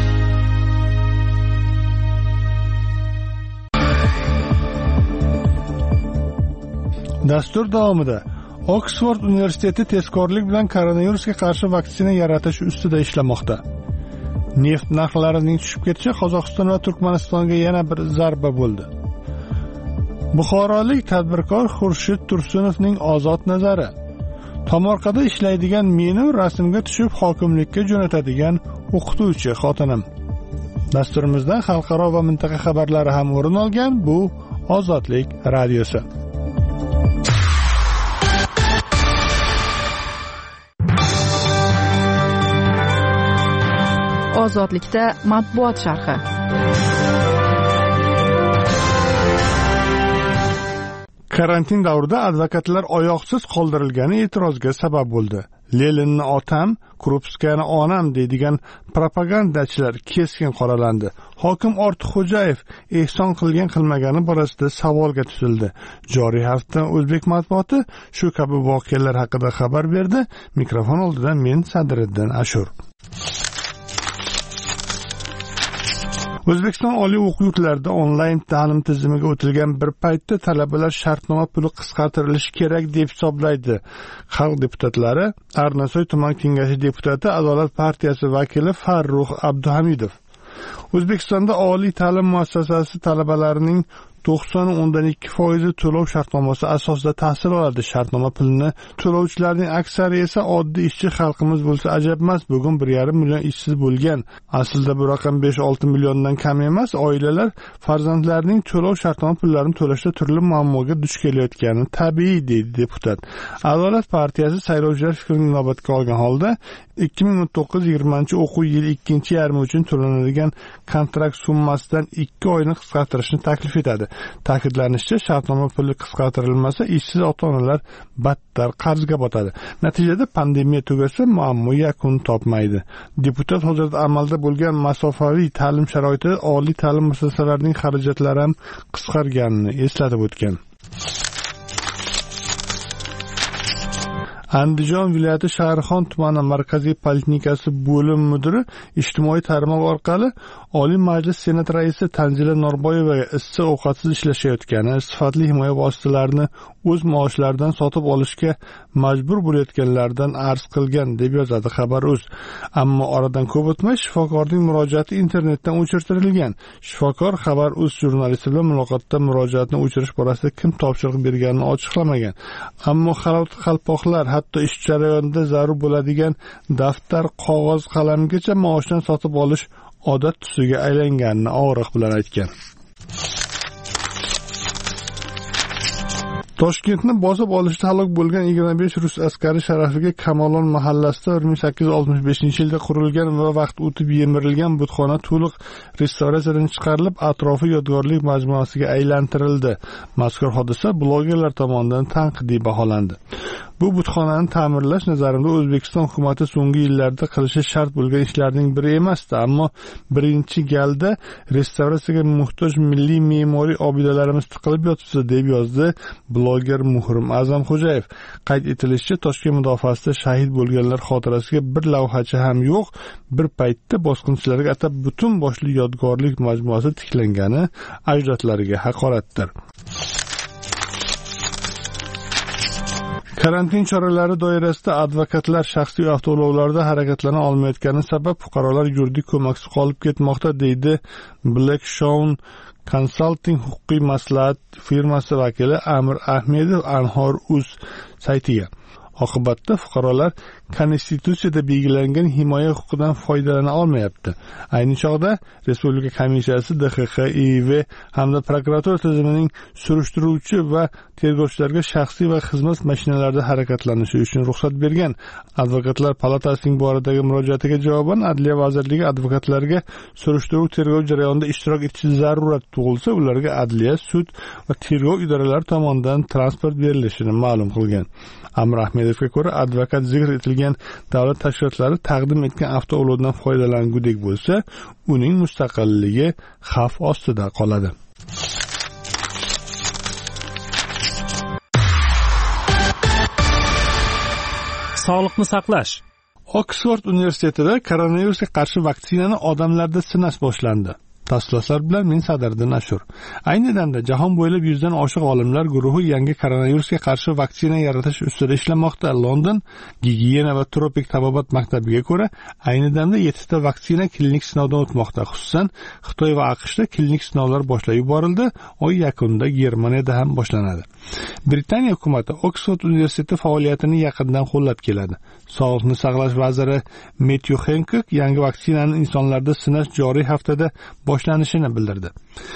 [SPEAKER 1] Dastur davomida Oksford universiteti tezkorlik bilan koronavirusga qarshi vaksina yaratish ustida ishlamoqda. Neft narxlarining tushib ketishi Qozog'iston va Turkmanistonga yana bir zarba bo'ldi. Buxorolik tadbirkor Xurshid Tursunovning ozod nazari. Tomorqada ishlaydigan meni rasmga tushib hokimlikka jo'natadigan o'qituvchi xotinim. Dasturimizda xalqaro va mintaqa xabarlari ham o'rin olgan. Bu Ozodlik radiosi.
[SPEAKER 9] Ozodlikda matbuot sharhi.
[SPEAKER 1] Karantin davrida advokatlar oyoqsiz qoldirilgani e'tirozga sabab bo'ldi. Leninni otam, Krupskani onam deydigan propagandachilar keskin qoralandi. Hokim Ortiqxo'jayev ehson qilgan qilmagani borasida savolga tutildi. Joriy hafta O'zbek matbuoti shu kabi voqealar haqida xabar berdi. Mikrofon oldida men Sadriddin Ashur. O'zbekiston oliy o'quv yurtlarida onlayn ta'lim tizimiga o'tilgan bir paytda talabalar shartnoma puli qisqartirilishi kerak deb hisoblaydi. Xalq deputatlari Arnasoy tuman kengashi deputati Adolat partiyasi vakili Farruh Abduhamidov. O'zbekistonda oliy ta'lim muassasasi talabalarining to'qson o'ndan ikki foizi to'lov shartnomasi asosida tahsil oladi. Shartnoma pulini to'lovchilarning aksari esa oddiy ishchi xalqimiz bo'lsa ajab emas. Bugun bir yarim million ishsiz bo'lgan. Aslida bu raqam besh olti milliondan kam emas. Oilalar farzandlarining to'lov shartnoma pullarini to'lashda turli muammoga duch kelayotgani tabiiy, deydi deputat. Adolat partiyasi saylovchilar fikrini inobatga olgan holda ikki ming o'n to'qqiz yigirmanchi o'quv yili ikkinchi yarmi uchun to'lanadigan kontrakt summasidan ikki oyni qisqartirishni taklif etadi. Ta'kidlanishicha, shartnoma puli qisqartirilmasa, ishsiz ota-onalar battar qarzga botadi. Natijada pandemiya tugasa, muammo yakun topmaydi. Deputat hozirda amalda bo'lgan masofaviy ta'lim sharoitida oliy ta'lim muassasalarining xarajatlari ham qisqarganini eslatib o'tgan. Andijon viloyati Shahrixon tumani markaziy poliklinikasi bo'lim mudiri ijtimoiy tarmoq orqali Oliy Majlis Senat raisi Tanzila Norboyevaga issiq ovqatsiz ishlashayotgani, sifatli himoya vositalarini o'z maoshlaridan sotib olishga majbur bo'layotganlardan arz qilgan deb yozadi Xabar.uz. Ammo oradan ko'p o'tmay shifokorning murojaati internetdan o'chirtirilgan. Shifokor Xabar.uz jurnalisti bilan muloqotda murojaatni o'chirish borasida kim topshiriq berganini ochiqlamagan. Ammo xalq qalpoqlar hatto ish jarayonida zarur bo'ladigan daftar, qog'oz, qalamgacha maoshdan sotib olish odat tusiga aylanganini og'riq bilan aytgan. Toshkentni bosib olishda halok bo'lgan yigirma besh rus askari sharafiga Kamolon mahallasida bir ming sakkiz yuz oltmish beshinchi yilda qurilgan va vaqt o'tib yemirilgan butxona to'liq restavratsiyadan chiqarilib, atrofi yodgorlik majmuasiga aylantirildi. Mazkur hodisa blogerlar tomonidan tanqidiy baholandi. Bu butxonani ta'mirlash nazarimda O'zbekiston hukumati so'nggi yillarda qilishi shart bo'lgan ishlarning biri emasdi, ammo birinchi galda restavratsiyaga muhtoj milliy me'moriy obidalarimiz tiqilib yotibdi, deb yozdi bloger Muhrim A'zamxo'jayev. Qayd etilishicha, Toshkent mudofaasida shahid bo'lganlar xotirasiga bir lavhacha ham yo'q. Bir paytda bosqinchilarga atab butun boshli yodgorlik majmuasi tiklangani ajdodlariga haqoratdir. Karantin choralari doirasida advokatlar shaxsiy avtoulovlarda harakatlana olmayotgani sabab fuqarolar yuridik ko'maksiz qolib ketmoqda, deydi Blackstone Consulting huquqiy maslahat firmasi vakili Amir Ahmedov Anhor.uz saytiga. Oqibatda fuqarolar Konstitutsiyada belgilangan himoya huquqidan foydalana olmayapti. Ayni chog'da Respublika komissiyasi D X Q, I V hamda prokuratura tizimining surishtiruvchi va tergovchilarga shaxsiy va xizmat mashinalarida harakatlanishi uchun ruxsat bergan. Advokatlar palatasining boradagi murojaatiga javoban Adliya vazirligi advokatlarga surishtiruv tergov jarayonida ishtirok etishi zarurat tug'ilsa, ularga adliya, sud va tergov idoralari tomonidan transport berilishini ma'lum qilgan. Amir Ahmedovga ko'ra, advokat zikr etilgan davlat tashkilotlari taqdim etgan avtoulovdan foydalangudek bo'lsa, uning mustaqilligi xavf ostida qoladi.
[SPEAKER 6] Sog'liqni saqlash.
[SPEAKER 1] Oksford universitetida koronavirusga qarshi vaksinani odamlarda sinash boshlandi. Tafsilotlar bilan men Sadriddin Ashur. Ayni damda jahon bo'ylab yuzdan oshiq olimlar guruhi yangi koronavirusga qarshi vaksina yaratish ustida ishlamoqda. London gigiyena va tropik tabobat maktabiga ko'ra, ayni damda yettita vaksina klinik sinovdan o'tmoqda. Xususan, Xitoy va AQShda klinik sinovlar boshlab yuborildi. Oy yakunida Germaniyada ham boshlanadi. Britaniya hukumati Oksford universiteti faoliyatini yaqindan qo'llab keladi. Sog'liqni saqlash vaziri Matthew Hancock yangi vaksinani insonlarda sinash joriy haftada boshlanishini bildirdi.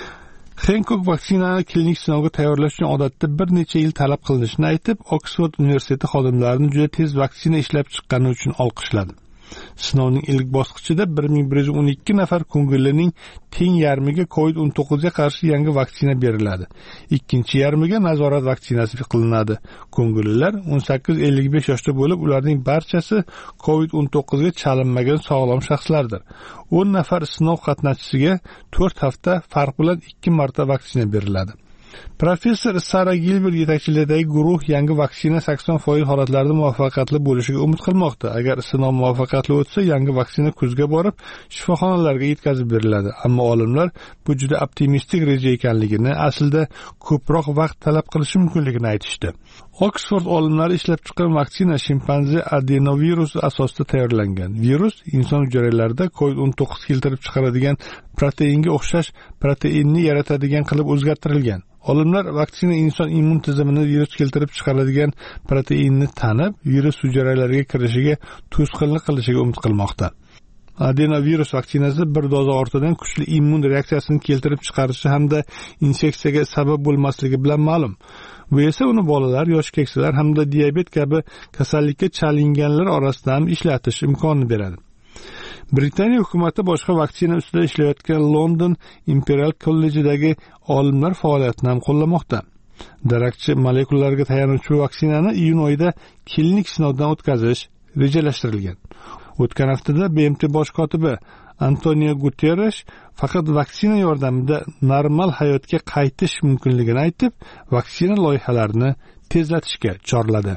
[SPEAKER 1] Hancock vaksinani klinik sinovga tayyorlash uchun odatda bir necha yil talab qilinishini aytib, Oksford universiteti xodimlarini juda tez vaksina ishlab chiqqani uchun olqishladi. Sinovning ilk bosqichida bir ming bir yuz o'n ikki nafar ko'ngillining teng yarmiga covid o'n to'qqiz ga qarshi yangi vaksina beriladi. Ikkinchi yarmiga nazorat vaksinasi qilinadi. Ko'ngillilar o'n sakkiz ellik besh yoshda bo'lib, ularning barchasi covid o'n to'qqiz ga chalinmagan sog'lom shaxslardir. o'n nafar sinov qatnashchisiga to'rt hafta farq bilan ikki marta vaksina beriladi. Professor Sara Gilbert yetakchiligidagi guruh yangi vaksina sakson foiz holatlarda muvaffaqiyatli bo'lishiga umid qilmoqda. Agar sinov muvaffaqiyatli o'tsa, yangi vaksina kuzga borib shifoxonalarga yetkazib beriladi. Ammo olimlar bu juda optimistik reja ekanligini, aslida ko'proq vaqt talab qilishi mumkinligini aytishdi. Oksford olimlari ishlab chiqqan vaksina shimpanze adenovirus asosida tayyorlangan. Virus inson hujayralarida covid o'n to'qqiz keltirib chiqaradigan proteinga o'xshash proteinni yaratadigan qilib o'zgartirilgan. Olimlar vaksina inson immun tizimini virus keltirib chiqaradigan proteinni tanib, virus hujayralariga kirishiga to'sqinlik qilishiga umid qilmoqda. Adenovirus vaksinasi bir doza ortidan kuchli immun reaksiyasini keltirib chiqarishi hamda infeksiyaga sabab bo'lmasligi bilan ma'lum. Bu esa uni bolalar, yosh keksalar hamda diabet kabi kasallikka chalinganlar orasida ham ishlatish imkonini beradi. Britaniya hukumati boshqa vaksina ustida ishlayotgan London Imperial College'dagi olimlar faoliyatini ham qo'llamoqda. Darakchi molekulalarga tayanuvchi vaksinani iyun oyida klinik sinovdan o'tkazish rejalashtirilgan. O'tgan haftada B M T bosh kotibi Antonio Guterres faqat vaksina yordamida normal hayotga qaytish mumkinligini aytib, vaksina loyihalarini tezlatishga chorladi.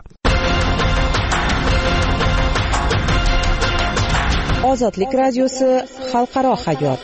[SPEAKER 4] Ozodlik radiosi xalqaro hayot.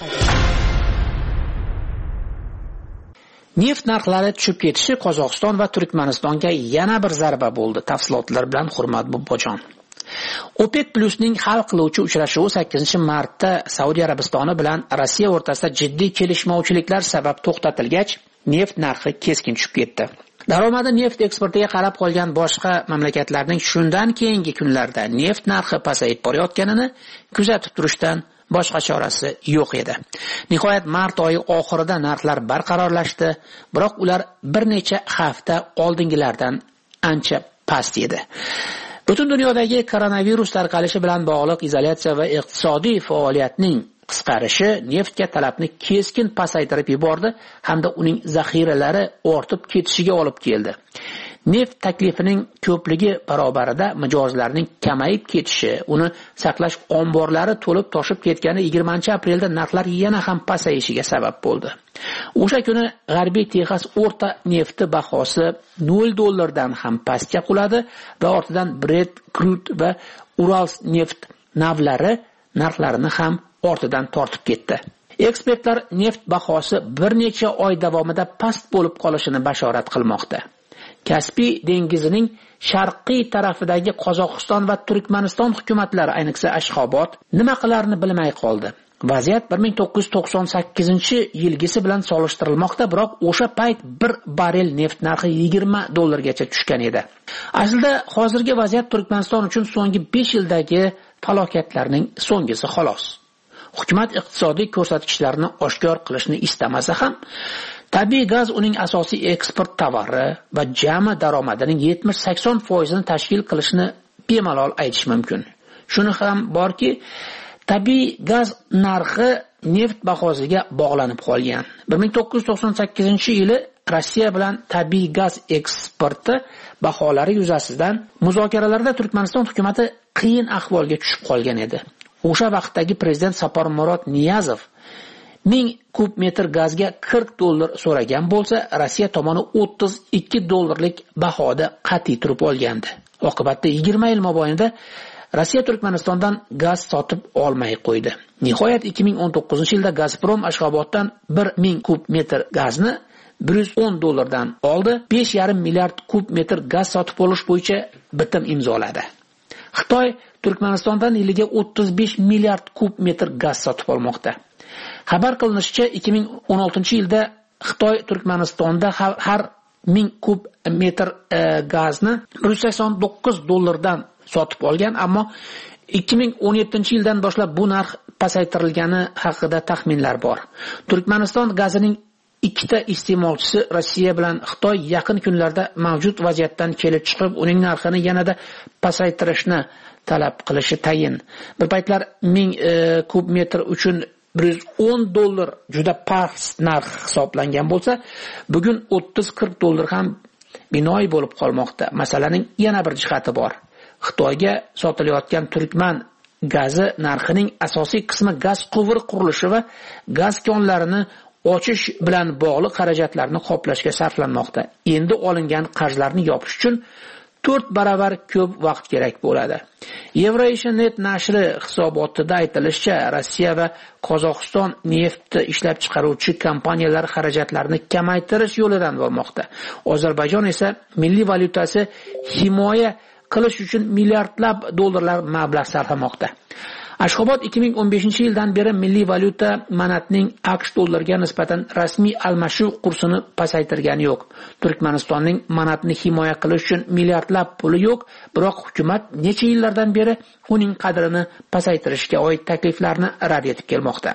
[SPEAKER 5] Neft narxlari tushib ketishi Qozog'iston va Turkmanistonga yana bir zarba bo'ldi. Tafsilotlar bilan Hurmat Bobojon. OPEC Plus'ning hal qiluvchi uchrashuvi sakkizinchi martda Saudiya Arabistoni bilan Rossiya o'rtasida jiddiy kelishmovchiliklar sabab to'xtatilgach, neft narxi keskin tushib ketdi. Daromadi neft eksportiga qarab qolgan boshqa mamlakatlarning shundan keyingi kunlarda neft narxi pasayib borayotganini kuzatib turishdan boshqa chorasi yo'q edi. Nihoyat mart oyi oxirida narxlar barqarorlashdi, biroq ular bir necha hafta oldingilardan ancha past edi. Butun dunyodagi koronavirus tarqalishi bilan bog'liq izolyatsiya va iqtisodiy faoliyatning qisqarishi neftga talabni keskin pasaytirib yubordi hamda uning zaxiralari ortib ketishiga olib keldi. Neft taklifining ko'pligi barobarida mijozlarning kamayib ketishi, uni saqlash omborlari to'lib toshib ketgani yigirmanchi aprelda narxlar yana ham pasayishiga sabab bo'ldi. O'sha kuni G'arbiy Texas o'rta nefti bahosi nol dollardan ham pastga quladi va ortidan Brent crude va Urals neft navlari narxlarini ham ortidan tortib ketdi. Ekspertlar neft bahosi bir necha oy davomida past bo'lib qolishini bashorat qilmoqda. Kaspiy dengizining sharqiy tarafidagi Qozog'iston va Turkmaniston hukumatlari, ayniqsa Ashxobod, nima qilarini bilmay qoldi. Vaziyat bir ming to'qqiz yuz to'qson sakkizinchi yilgisi bilan solishtirilmoqda, biroq o'sha payt bir barrel neft narxi yigirma dollargacha tushgan edi. Aslida hozirgi vaziyat Turkmaniston uchun so'nggi besh yildagi falokatlarning so'nggisi xolos. Hukumat iqtisodiy ko'rsatkichlarni oshkor qilishni istamasa ham, tabiiy gaz uning asosiy eksport tovari va jami daromadining yetmish sakson foizini tashkil qilishini bemalol aytish mumkin. Shuni ham borki, tabiiy gaz narxi neft bahosiga bog'lanib qolgan. bir ming to'qqiz yuz to'qson sakkizinchi yili Rossiya bilan tabiiy gaz eksporti baholari yuzasidan muzokaralarda Turkmaniston hukumatı qiyin ahvolga tushib qolgan edi. O'sha vaqtdagi prezident Saparmurod Niyazov ming kub metr gazga qirq dollar so'ragan bo'lsa, Rossiya tomoni o'ttiz ikki dollarlik bahoda qat'iy turib olgandi. Oqibatda yigirma yil mobaynida Rossiya Turkmanistondan gaz sotib olmay qo'ydi. Nihoyat ikki ming o'n to'qqizinchi yilda Gazprom Ashxoboddan bir ming kub metr gazni bir yuz o'n dollardan oldi, besh yarim milliard kub metr gaz sotib olish bo'yicha bitim imzoladi. Xitoy Turkmanistondan yiliga o'ttiz besh milliard kub metr gaz sotib olmoqda. Xabar qilinishicha, ikki ming o'n oltinchi yilda Xitoy Turkmanistonda har ming kub metr e, gazni bir yuz sakson to'qqiz dollardan sotib olgan, ammo ikki ming o'n yettinchi yildan boshlab bu narx pasaytirilgani haqida taxminlar bor. Turkmaniston gazining ikkita iste'molchisi Rossiya bilan Xitoy yaqin kunlarda mavjud vaziyatdan kelib chiqib, uning narxini yanada pasaytirishni talab qilishi tayin. Bir paytlar ming e, kub metr uchun bir yuz o'n dollar juda past narx hisoblangan bo'lsa, bugun o'ttiz qirq dollar ham binoyi bo'lib qolmoqda. Masalaning yana bir jihati bor. Xitoyga sotilayotgan Turkman gazi narxining asosiy qismi gaz quvur qurilishi va gaz konlarini ochish bilan bog'liq xarajatlarni qoplashga sarflanmoqda. Endi olingan qarzlarni yopish uchun to'rt baravar ko'p vaqt kerak bo'ladi. Eurasianet nashri hisobotida aytilishicha, Rossiya va Qozog'iston neftni ishlab chiqaruvchi kompaniyalar xarajatlarini kamaytirish yo'lidan bormoqda. Ozarbayjon esa milliy valyutasi himoya qilish uchun milliardlab dollarlar mablag' sarflamoqda. Ashxobod ikki ming o'n beshinchi yildan beri milliy valyuta manatning AQSh dollariga nisbatan rasmiy almashuv kursini pasaytirgani yo'q. Turkmanistonning manatni himoya qilish uchun milliardlab puli yo'q, biroq hukumat necha yillardan beri uning qadrini pasaytirishga oid takliflarni rad etib kelmoqda.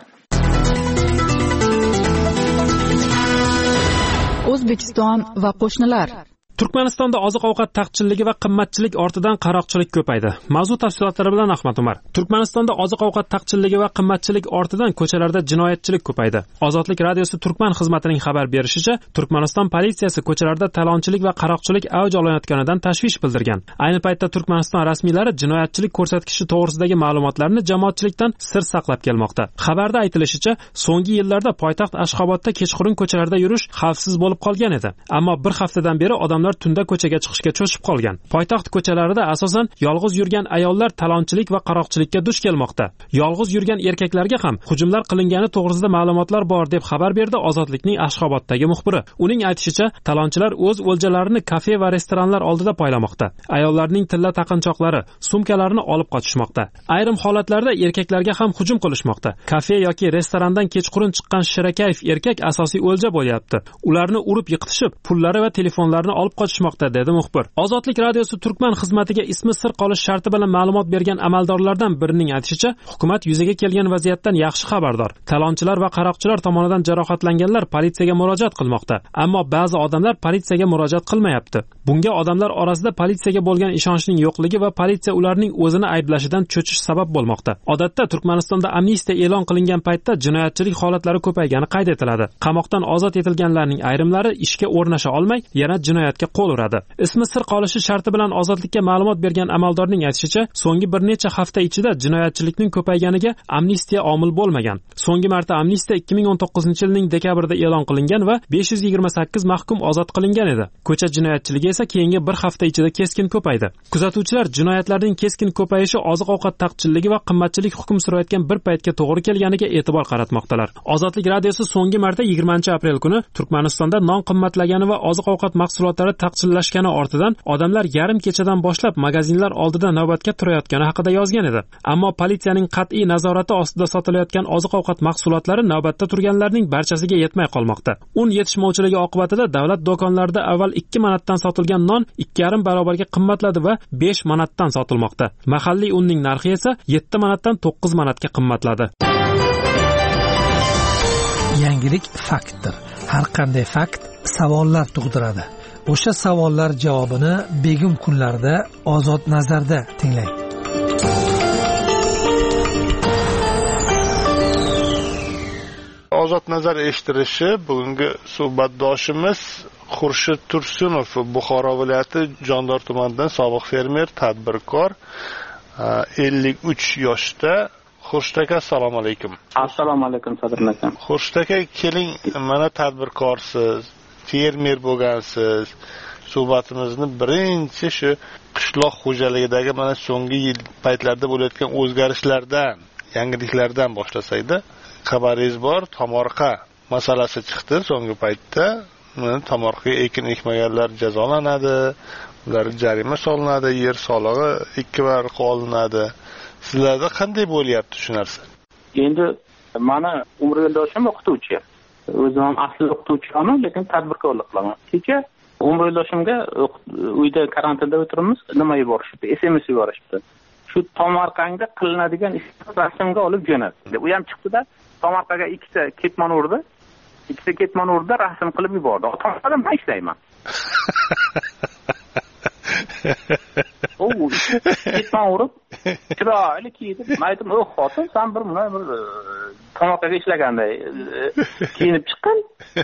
[SPEAKER 9] O'zbekiston va qo'shnilar.
[SPEAKER 6] Turkmanistonda oziq-ovqat taqchilligi va qimmatchilik ortidan qaroqchilik ko'paydi. Mavzu tafsilotlari bilan Ahmad Umar. Turkmanistonda oziq-ovqat taqchilligi va qimmatchilik ortidan ko'chalarda jinoyatchilik ko'paydi. Ozodlik radiosi Turkman xizmatining xabar berishicha, Turkmaniston politsiyasi ko'chalarda talonchilik va qaroqchilik avj olayotganidan tashvish bildirgan. Ayni paytda Turkmaniston rasmiylari jinoyatchilik ko'rsatkichi to'g'risidagi ma'lumotlarni jamoatchilikdan sir saqlab kelmoqda. Xabarda aytilishicha, so'nggi yillarda poytaxt Ashxobodda kechqurun ko'chalarda yurish xavfsiz bo'lib qolgan edi. Ammo bir haftadan beri odamlar tunda ko'chaga chiqishga cho'chib qolgan. Poytaxt ko'chalarida asosan yolg'iz yurgan ayollar talonchilik va qaroqchilikka duch kelmoqda. Yolg'iz yurgan erkaklarga ham hujumlar qilingani to'g'risida ma'lumotlar bor deb xabar berdi Ozodlikning Ashxoboddagi muxbiri. Uning aytishicha, talonchilar o'z o'ljalarini kafe va restoranlar oldida poylamoqda. Ayollarning tilla taqinchoqlari, sumkalarini olib qochishmoqda. Ayrim holatlarda erkaklarga ham hujum qilishmoqda. Kafe yoki restorandan kechqurun chiqqan shirakayf erkak asosiy o'lja bo'lyapti. Ularni urib yiqitishib, pullari va telefonlarini olib qochishmoqda, dedi muxbir. Ozodlik radiosi Turkman xizmatiga ismi sir qolish sharti bilan ma'lumot bergan amaldorlardan birining aytishicha, hukumat yuzaga kelgan vaziyatdan yaxshi xabardor. Talonchilar va qaroqchilar tomonidan jarohatlanganlar politsiyaga murojaat qilmoqda, ammo ba'zi odamlar politsiyaga murojaat qilmayapti. Bunga odamlar orasida politsiyaga bo'lgan ishonchning yo'qligi va politsiya ularning o'zini ayblashidan cho'chish sabab bo'lmoqda. Odatda Turkmanistonda amnistiya e'lon qilingan paytda jinoyatchilik holatlari ko'paygani qayd etiladi. Qamoqdan ozod etilganlarning ayrimlari ishga o'rnasha olmay, yana jinoyatga qo'l uradi. Ismi sir qolishi sharti bilan Ozodlikka ma'lumot bergan amaldorning aytishicha, so'nggi bir necha hafta ichida jinoyatchilikning ko'payganiga amnistiya omil bo'lmagan. So'nggi marta amnistiya ikki ming o'n to'qqizinchi yilning dekabrida e'lon qilingan va besh yuz yigirma sakkiz mahkum ozod qilingan edi. Ko'cha jinoyatchiligi esa keyingi bir hafta ichida keskin ko'paydi. Kuzatuvchilar jinoyatlarning keskin ko'payishi oziq-ovqat taqchilligi va qimmatchilik hukm surayotgan bir paytga to'g'ri kelganiga e'tibor qaratmoqdalar. Ozodlik radiosi so'nggi marta yigirmanchi aprel kuni Turkmanistonda non qimmatlagani va oziq-ovqat mahsulotlari narxlari taqchillashgani ortidan odamlar yarim kechadan boshlab magazinlar oldida navbatga turayotgani haqida yozgan edi. Ammo politsiyaning qat'iy nazorati ostida sotilayotgan oziq-ovqat mahsulotlari navbatda turganlarning barchasiga yetmay qolmoqda. Un yetishmovchiligi oqibatida davlat do'konlarida avval ikki manatdan sotilgan non ikki yarim barobarga qimmatladi va besh manatdan sotilmoqda. Mahalliy unning narxi esa yetti manatdan to'qqiz manatga qimmatladi.
[SPEAKER 14] Yangilik faktdir. Har qanday fakt savollar tug'diradi. O'sha savollar javobini begim kunlarda Ozod nazarda tinglang.
[SPEAKER 1] Ozod nazar eshittirishi bugungi suhbatdoshimiz Xurshid Tursunov, Buxoro viloyati Jondor tumanidan sobiq fermer, tadbirkor, ellik uch yoshda. Xurshid aka, assalomu alaykum.
[SPEAKER 15] Assalomu alaykum Sadir aka.
[SPEAKER 1] Xurshid aka, keling, mana tadbirkorsiz, fermer bo'lgansiz. Suhbatimizni birinchi shu qishloq xo'jaligidagi mana so'nggi yil paytlarda bo'layotgan o'zgarishlardan, yangiliklardan boshlasak-da. Xabaringiz bor, tomorqa masalasi chiqdi so'nggi paytda. Mana tomorqaga ekin ekmaganlar jazolanadi, ular jarima solinadi, yer solig'i ikki barobar olinadi. Sizlarda qanday bo'lyapti shu narsa?
[SPEAKER 15] Endi mana umr yo'ldoshim o'qituvchi. O'zim ham asli o'qituvchiman, lekin tadbirkorlik qilaman. Kecha umr yo'ldoshimga uyda karantinda o'tiribmiz, nima yuborishdi? S M S yuborishdi. Shu tomorqangda qilinadigan ishni rasmga olib jo'natdi. U ham chiqdi-da, tomorqaga ikkita ketmon urdi. Ikkita ketmon urdi, rasm qilib yubordi. Tomorqada men ishlayman. O, ketmon urib, chiroyli kiydi. Men aytdim, "O, xotin, sen bir buni bir tomorqaga ishlaganday kiyinib chiqqan."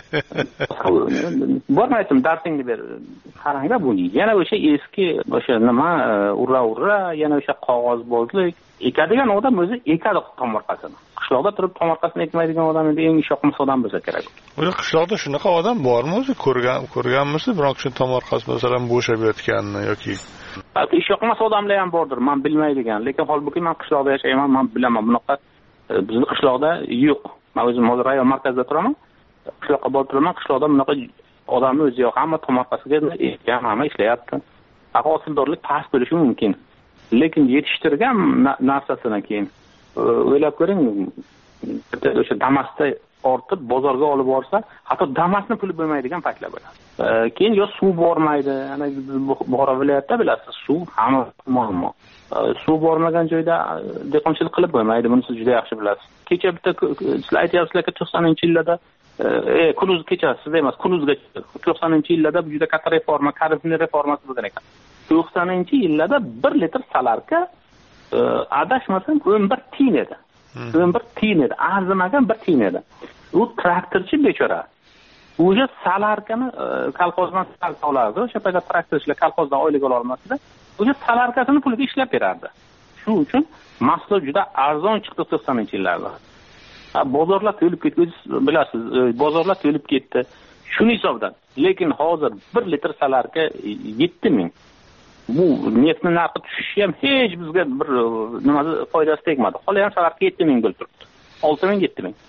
[SPEAKER 15] Bormaydim, darsingni ber. Qaranglar, bu yana o'sha eski, o'sha nima, ura-ura, yana o'sha qog'ozbozlik. Ekadigan odam o'zi ekadi tomorqasini. Qishloqda turib tomorqasini ekmaydigan odam endi eng ishyoqmas odam bo'lsa kerak.
[SPEAKER 1] O'sha qishloqda shunaqa odam bormi o'zi? Ko'rgan, ko'rganmisiz? Biroq shu tomorqasi masalan bo'shab yotganini yoki
[SPEAKER 15] ishyoqmas odamlar ham bordir, men bilmaydigan. Lekin holbuki men qishloqda yashayman, men bilaman bunaqa. Bizning qishloqda yo'q. Men o'zim hozir rayon markazida turaman. Qishloqqa borib turaman, qishloqda bunaqa odamni o'zi yo'q, hamma tomorqasiga ekkan, hamma ishlayapti. Hosildorlik past bo'lishi mumkin. Lekin yetishtirgan narsasidan keyin o'ylab ko'ring, o'sha Damasda ortib bozorga olib borsa, hatto Damasni puli bo'lmaydigan paytlar bo'ladi. Keyin yo suv bormaydi, ana Buxoro viloyatida bilasiz, suv hamma muammo. Suv bormagan joyda dehqonchilik qilib bo'lmaydi, buni siz juda yaxshi bilasiz. Kecha bitta sizlar aytyapsizlar-ku to'qsoninchi yillarda, e, Kunuz kechasi, siz emas, Kunuzga to'qsoninchi yillarda juda katta reforma, Karifning reformasi bo'lgan ekan. to'qsoninchi yillarda bir litr salarka adashmasam o'n bir tiyin edi. o'n bir tiyin edi. Arzimagan bir tiyin edi. U traktorchi bechora. O'sha salarkani kolxozdan olardi. O'sha paytda traktorchilar kolxozdan oylik ola olmasdi. O'sha salarkasini puliga ishlab berardi. Shu uchun mahsulot juda arzon chiqdi to'qsoninchi yillarda. Bozorlar to'lib ketdi, bilasiz, bozorlar to'lib ketdi. Shuni hisobdan. Lekin hozir bir litr salarka yetti ming. Bu neftning narxi tushishi ham hech bizga bir nima foydasi tegmadi. Hali ham salarka yetti ming bo'lib turibdi. olti ming yetti ming.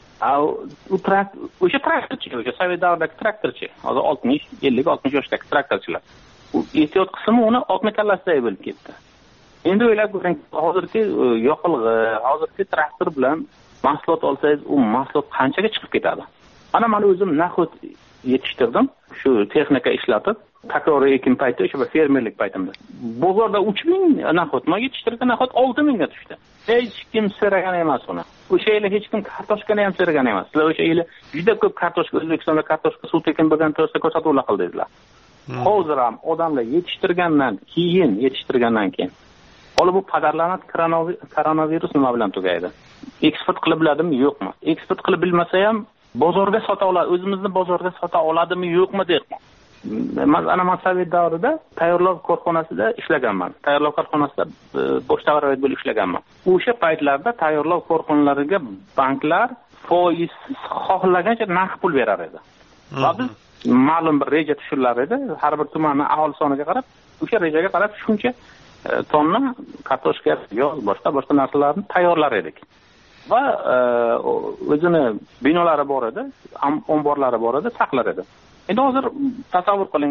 [SPEAKER 15] U traktor, o'sha traktorchi, o'sha Sovet davridagi traktorchi, hozir oltmish, ellik, oltmish yoshdagi traktorchilar. U ehtiyot qismi uni otni kallasiday bo'lib ketdi. Endi o'ylab ko'ring, hozirgi yoqilg'i, hozirgi traktor bilan mahsulot olsangiz, u mahsulot qanchaga chiqib ketadi? Ana men o'zim nahot yetishtirdim, shu texnika ishlatib, takroriy ekin payti, o'sha fermerlik paytimda. Bozorda uch ming nahot, men yetishtirgan nahot olti mingga tushdi. Hech kim so'ragan emas uni. O'sha yili hech kim kartoshkani ham so'ragan emas. Sizlar o'sha yili juda ko'p kartoshka, O'zbekistonda kartoshka suv tekin bo'lgan tursa ko'rsatuvlar qildingizlar. Hozir ham odamlar yetishtirgandan keyin, yetishtirgandan keyin Hali bu padarlanat koronavirus nima bilan tugaydi? Eksport qilib biladimi, yo'qmi? Eksport qilib bilmasa ham bozorga sota oladi, o'zimizni bozorga sota oladimi, yo'qmi deyman. Ana men Sovet davrida tayyorlov korxonasida ishlaganman. Tayyorlov korxonasida boshqaroq bo'lib ishlaganman. O'sha paytlarda tayyorlov korxonalariga banklar foizsiz xohlagancha naqd pul berar edi. Va biz ma'lum bir reja tushirar edi, har bir tumanning aholi soniga qarab, o'sha rejaga qarab shuncha tonna kartoshka, yoz, boshqa boshqa narsalarni tayyorlar edik. Va o'zini binolari bor edi, omborlari bor edi, saqlar edi. Endi hozir tasavvur qiling,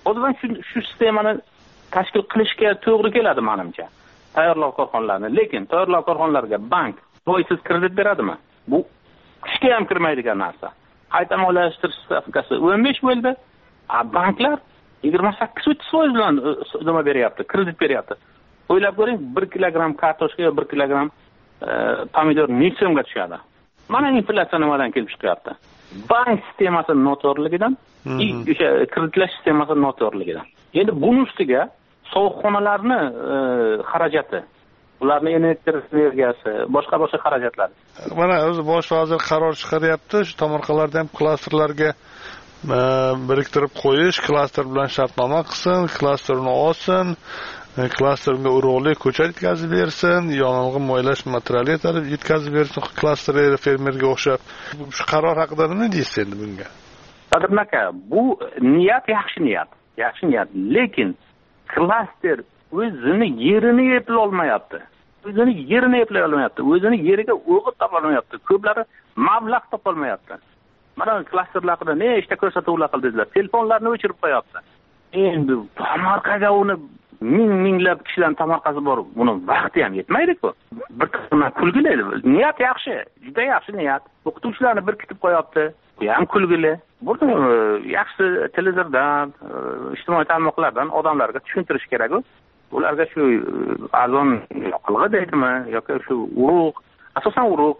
[SPEAKER 15] o'zidan shu shu sistemani tashkil qilishga to'g'ri keladi menimcha. Tayyorlov korxonalarini, lekin tayyorlov korxonalariga bank foizsiz kredit beradimi? Bu ishga ham kirmaydigan narsa. Qayta moliyalashtirish stavkasi o'n besh bo'ldi. A banklar yigirma sakkiz foiz bilan nima beryapti? Kredit beryapti. O'ylab ko'ring, bir kilogramm kartoshka yo bir kilogramm pomidor necha so'mga tushadi? Mana inflyatsiya nimadan kelib chiqyapti? Bank sistemasi noto'g'riligidan, o'sha kreditlash sistemasi noto'g'riligidan. Endi buning ustiga sovuqxonalarni xarajati, ularning elektr energiyasi, boshqa boshqa xarajatlar.
[SPEAKER 1] Mana o'zi bosh vazir qaror chiqaryapti, shu tomorqalarda ham klasterlarga biriktirib qo'yish, klaster bilan shartnoma qilsin, klasterni olsin, klasterga urug'li ko'chat yetkazib bersin, yong'in moylash materiali yetkazib bersin, klaster fermerga o'xshab. Shu qaror haqida nima deysiz endi bunga?
[SPEAKER 15] Qadrim aka, bu niyat yaxshi niyat, yaxshi niyat, lekin klaster o'zini yerini eplay olmayapti. O'zini yerini eplay olmayapti. O'zini yeriga o'g'it topa olmayapti. Ko'plari mablag' topa olmayapti. Mana klasterlarda nechta ko'rsatuvlar qildinglar. Telefonlarni o'chirib qo'yapti. Endi tomorqaga uni ming minglab kishilarning tomorqasi bor. Buni vaqti ham yetmaydi-ku. Bir qismi kulgili. Niyat yaxshi, juda yaxshi niyat. O'qituvchilarni berkitib qo'yapti. Bu ham kulgili. Burada yaxshi televizordan, ijtimoiy tarmoqlardan odamlarga tushuntirish kerak-ku. Ularga shu azon yoqilg'i deydimi yoki shu urug', asosan urug'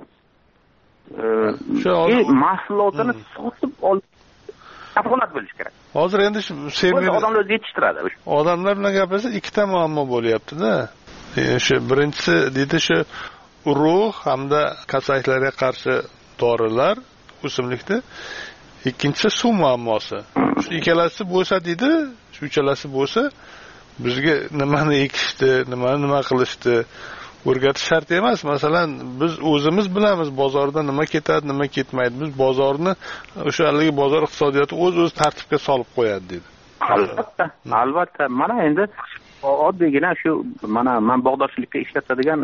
[SPEAKER 15] shu mahsulotini sotib olib kafolat bo'lish kerak.
[SPEAKER 1] Hozir endi shu fermer
[SPEAKER 15] odamlar o'zi yetishtiradi.
[SPEAKER 1] Odamlar bilan gaplashsa ikkita muammo bo'lyapti-da. Shu birinchisi deydi shu urug' hamda kasalliklarga qarshi dorilar o'simlikda. Ikkinchisi suv muammosi. Shu ikkalasi bo'lsa deydi, shu uchalasi bo'lsa bizga nimani ekishdi, nimani nima qilishdi o'rgatish shart emas. Masalan, biz o'zimiz bilamiz bozorda nima ketadi, nima ketmaydi. Biz bozorni o'sha haligi bozor iqtisodiyoti o'z-o'z tartibga solib qo'yadi dedi.
[SPEAKER 15] Albatta, albatta. Mana endi oddiygina shu mana men bog'dorchilikka ishlatadigan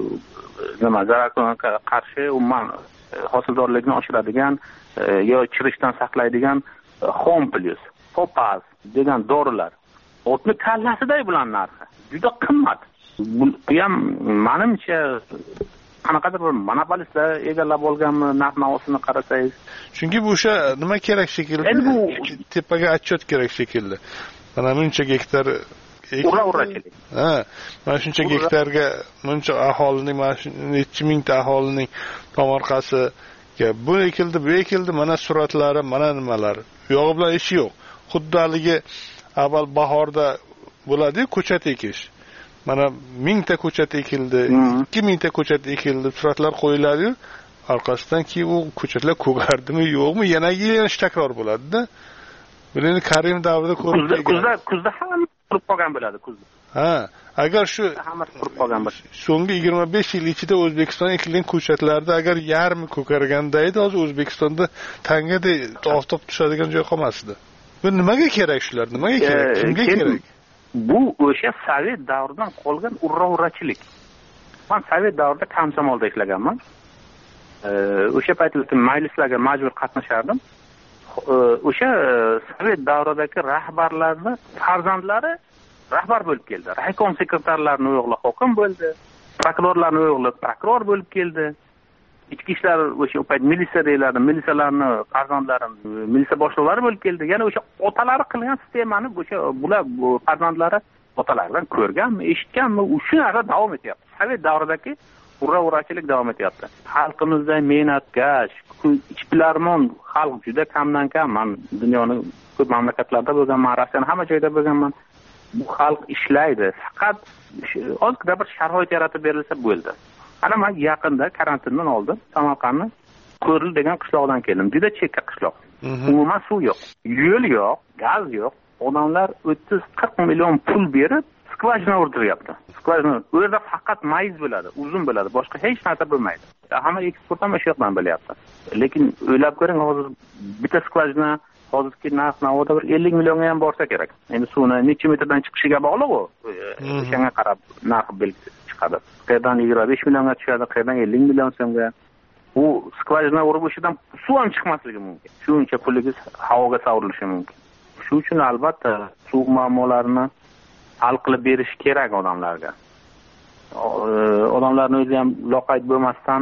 [SPEAKER 15] nima zararga qarshi umuman hosildorlikni oshiradigan yo chirishdan saqlaydigan Home Plus, Topaz degan dorilar o'tni kallasiday bulan narxi. Juda qimmat. Bu ham menimcha qanaqadir bir monopolistlar egallab olganmi narx-navosini qarasangiz.
[SPEAKER 1] Chunki bu o'sha nima kerak shekilli, bu tepaga отчет kerak shekilli. Mana buncha gektar
[SPEAKER 15] ura-urachilik.
[SPEAKER 1] Ha, mana shuncha gektarga buncha aholining, mana necha mingta aholining tomorqasi bu ekildi, bu ekildi, mana suratlari, mana nimalar. Yog'i bilan ishi yo'q. Xuddi haligi avval bahorda bo'ladi ko'chat ekish. Mana mingta ko'chat ekildi, ikki mingta ko'chat ekildi, suratlar qo'yiladi. Orqasidan keyin u ko'chatlar ko'gardimi, yo'qmi, yana yana takror bo'ladi-da. Buni Karim davrida ko'rib
[SPEAKER 15] kuzda kuzda ham qurib qolgan bo'ladi, kuzda.
[SPEAKER 1] Ha, agar shu
[SPEAKER 15] hammasi qurib qolgan bo'lsa,
[SPEAKER 1] so'nggi yigirma besh yil ichida O'zbekiston ekilgan ko'chatlarda agar yarmi ko'karganda edi, hozir O'zbekistonda tangada oftob tushadigan joy qolmasdi. Bu nimaga kerak shular? Nimaga kerak? Kimga kerak?
[SPEAKER 15] Bu o'sha Sovet davridan qolgan urra-urachilik. Men Sovet davrida komsomolda ishlaganman. O'sha paytlarda majlislarga majbur qatnashardim. O'sha Sovet davridagi rahbarlarning farzandlari rahbar bo'lib keldi. Raykom sekretarlarining o'g'li hokim bo'ldi. Prokurorlarning o'g'li prokuror bo'lib keldi. Ichki ishlar o'sha payt militsiya deyiladi, militsiyalarning farzandlari militsiya boshliqlari bo'lib keldi. Ya'ni o'sha otalari qilgan sistemani o'sha bular farzandlari otalaridan ko'rganmi, eshitganmi, shu narsa davom etyapti. Sovet davridagi urra-urachilik davom etyapti. Xalqimizda mehnatkash, ishbilarmon xalq juda kamdan kam. Men dunyoning ko'p mamlakatlarida bo'lganman, Rossiyaning hamma joyida bo'lganman. Bu xalq ishlaydi. Faqat ozgina bir sharoit yaratib berilsa bo'ldi. Ana men yaqinda karantindan oldin Samarqandni Ko'ril degan qishloqdan keldim. Juda chekka qishloq. Umuman suv yo'q, yo'l yo'q, gaz yo'q. Odamlar o'ttiz qirq million pul berib skvajna o'rdiryapti. Skvajna u yerda faqat mayiz bo'ladi, uzum bo'ladi, boshqa hech narsa bo'lmaydi. Hamma eksport ham shu yoqdan bo'lyapti. Lekin o'ylab ko'ring, hozir bitta skvajna hozirgi narx-navoda bir ellik millionga ham borsa kerak. Endi suvni necha metrdan chiqishiga bog'liq u. O'shanga qarab narx belgisi chiqadi. Qayerdan yigirma besh millionga tushadi, qayerdan ellik million so'mga. Bu skvajna urib o'shidan suv ham chiqmasligi mumkin. Shuncha pulingiz havoga savrilishi mumkin. shu uchun albatta suv muammolarini hal qilib berish kerak odamlarga. Odamlarning o'zi ham loqayd bo'lmasdan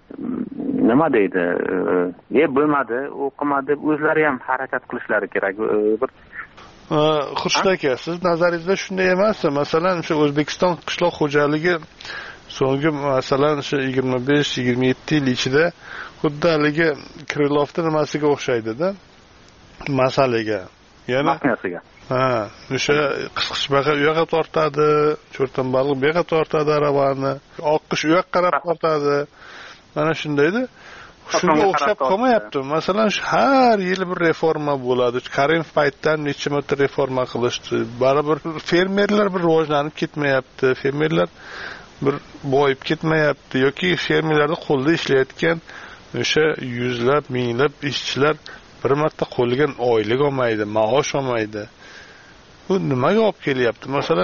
[SPEAKER 15] nima deydi, e bo'lmadi, o'qimadi deb o'zlari ham harakat qilishlari kerak. Bir
[SPEAKER 1] Xurshid aka, siz nazaringizda shunday emasmi? Masalan, o'sha O'zbekiston qishloq xo'jaligi so'nggi masalan o'sha yigirma besh yigirma yetti yil ichida xuddi haligi Krylovning nimasiga o'xshaydi-da, masalaga. Yana
[SPEAKER 15] masnasiga.
[SPEAKER 1] Ha, o'sha qisqichbaqa u yoqqa tortadi, cho'rtan baliq bu yoqqa tortadi aravani, oqqish u yoqqa qarab tortadi. Mana shundaydi. Shunga o'xshab qolmayapti. Masalan, har yil bir reforma bo'ladi. Karimov paytdan necha marta reforma qilishdi. Baribir fermerlar bir rivojlanib ketmayapti. Fermerlar bir boyib ketmayapti yoki fermerlarda qo'lda ishlayotgan o'sha yuzlab, minglab ishchilar bir marta qo'liga oylik olmaydi, maosh olmaydi. Bu nimaga olib kelyapti? Masalan,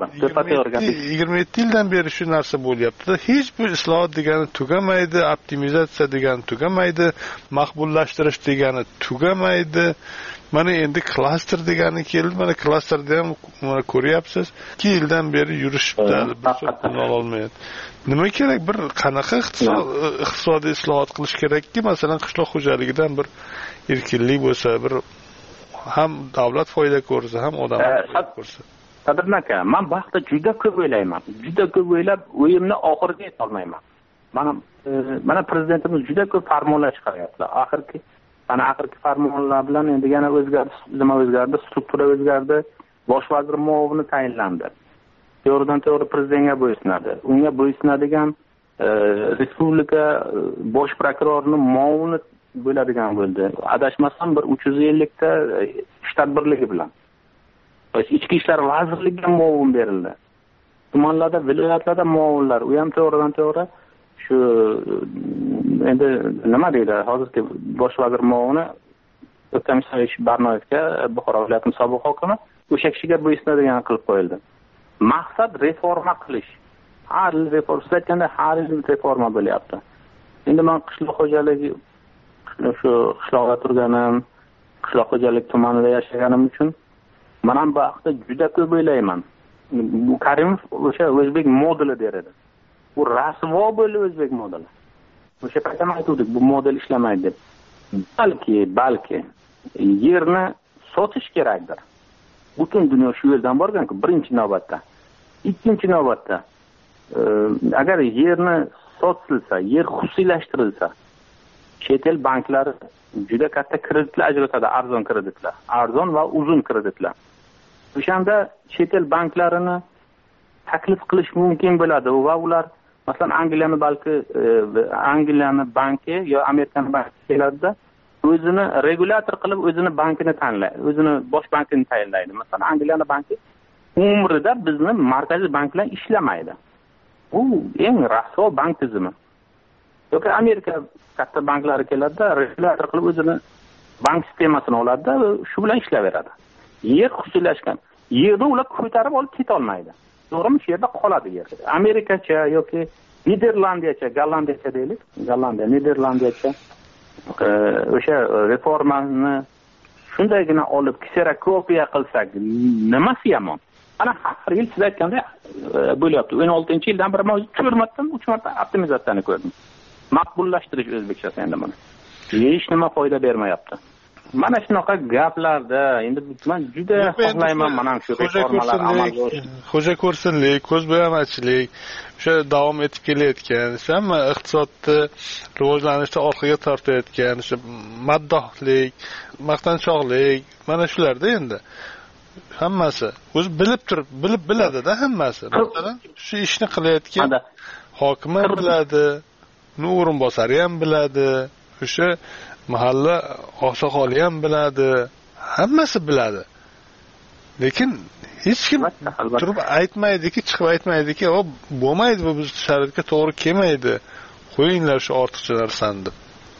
[SPEAKER 1] yigirma yetti yildan beri shu narsa bo'lyapti. Hech bir islohot degani tugamaydi, optimizatsiya degani tugamaydi, maqbullashtirish degani tugamaydi. Mana endi klaster degani keldi. Mana klasterda ham mana ko'ryapsiz, ikki yildan beri yurishibdi, bir so'zini ola olmayapti. Nima kerak? Bir qanaqa iqtisodiy islohot qilish kerakki, masalan, qishloq xo'jaligidan bir erkinlik bo'lsa, bir ham davlat foyda ko'rsa, ham odamlar foyda ko'rsa.
[SPEAKER 15] Qadrli aka, men bu haqda juda ko'p o'ylayman. Juda ko'p o'ylab, o'yimni oxiriga yeta olmayman. Mana mana prezidentimiz juda ko'p farmonlar chiqaryapti. Oxirgi mana oxirgi farmonlar bilan endi yana o'zgardi, nima o'zgardi, struktura o'zgardi, bosh vazir muovini tayinlandi. To'g'ridan to'g'ri prezidentga bo'ysunadi. Unga bo'ysunadigan respublika bosh prokurorining muovini bo'ladigan bo'ldi. Adashmasam bir uch yuz ellik ta shtat birligi bilan. Ichki ishlar vazirligiga muovin berildi. Tumanlarda, viloyatlarda muovinlar, u ham to'g'ridan to'g'ri shu endi nima deydi, hozirgi bosh vazir muovini O'ktamshoyev Barnoyevga Buxoro viloyatining sobiq hokimi o'sha kishiga bo'ysunadigan qilib qo'yildi. Maqsad reforma qilish. Har yil reforma qilayotganda har yil reforma bo'lyapti. Endi men qishloq xo'jaligi shu qishloqda turganim, qishloq xo'jalik tumanida yashaganim uchun men ham bu haqda juda ko'p o'ylayman. Bu Karimov o'sha o'zbek modeli der edi. Bu rasvo bo'ldi o'zbek modeli. O'sha paytda aytdik, bu model ishlamaydi deb. Balki, balki yerni sotish kerakdir. Butun dunyo shu yo'ldan borgan-ku, birinchi navbatda. Ikkinchi navbatda agar yerni sotilsa, yer xususiylashtirilsa, chet el banklari juda katta kreditlar ajratadi, arzon kreditlar, arzon va uzun kreditlar. O'shanda chet el banklarini taklif qilish mumkin bo'ladi va ular masalan Angliyani balki Angliyani banki yo Amerikani banki keladida o'zini regulyator qilib o'zini bankini tanlaydi, o'zini bosh bankini tayinlaydi. Masalan Angliyani banki umrida bizni markaziy bank bilan ishlamaydi. Bu eng rasvo bank tizimi. yoki Amerika katta banklari keladida, regulyator qilib o'zini bank sistemasini oladi-da, shu bilan ishlayveradi. Yer xususiylashgan. Yerni ular ko'tarib olib keta olmaydi. To'g'rimi? Shu yerda qoladi yer. Amerikacha yoki Niderlandiyacha, Gollandiyacha deylik, Gollandiya, Niderlandiyacha o'sha reformani shundaygina olib kserakopiya qilsak, nimasi yomon? Ana har yil siz aytgandek bo'lyapti. o'n oltinchi yildan beri men to'rt marta, uch marta optimizatsiyani ko'rdim. Maqbullashtirish o'zbekchasi endi mana. Hech nima foyda bermayapti. Mana shunaqa gaplarda endi men juda xohlayman mana shu reformalar amalga oshsin.
[SPEAKER 1] Xo'ja ko'rsinlik, ko'zbo'yamachilik, o'sha davom etib kelayotgan, hamma iqtisodni rivojlanishda orqaga tortayotgan, o'sha maddohlik, maqtanchoqlik, mana shularda endi hammasi o'zi bilib turib, bilib biladi-da hammasi. Masalan, shu ishni qilayotgan hokim ham biladi, o'rinbosari ham biladi, o'sha mahalla oqsoqoli ham biladi, hammasi biladi. Lekin hech kim turib aytmaydiki, chiqib aytmaydiki, "O, bo'lmaydi, bu biz sharoitga to'g'ri kelmaydi. Qo'yinglar shu ortiqchalar sandim."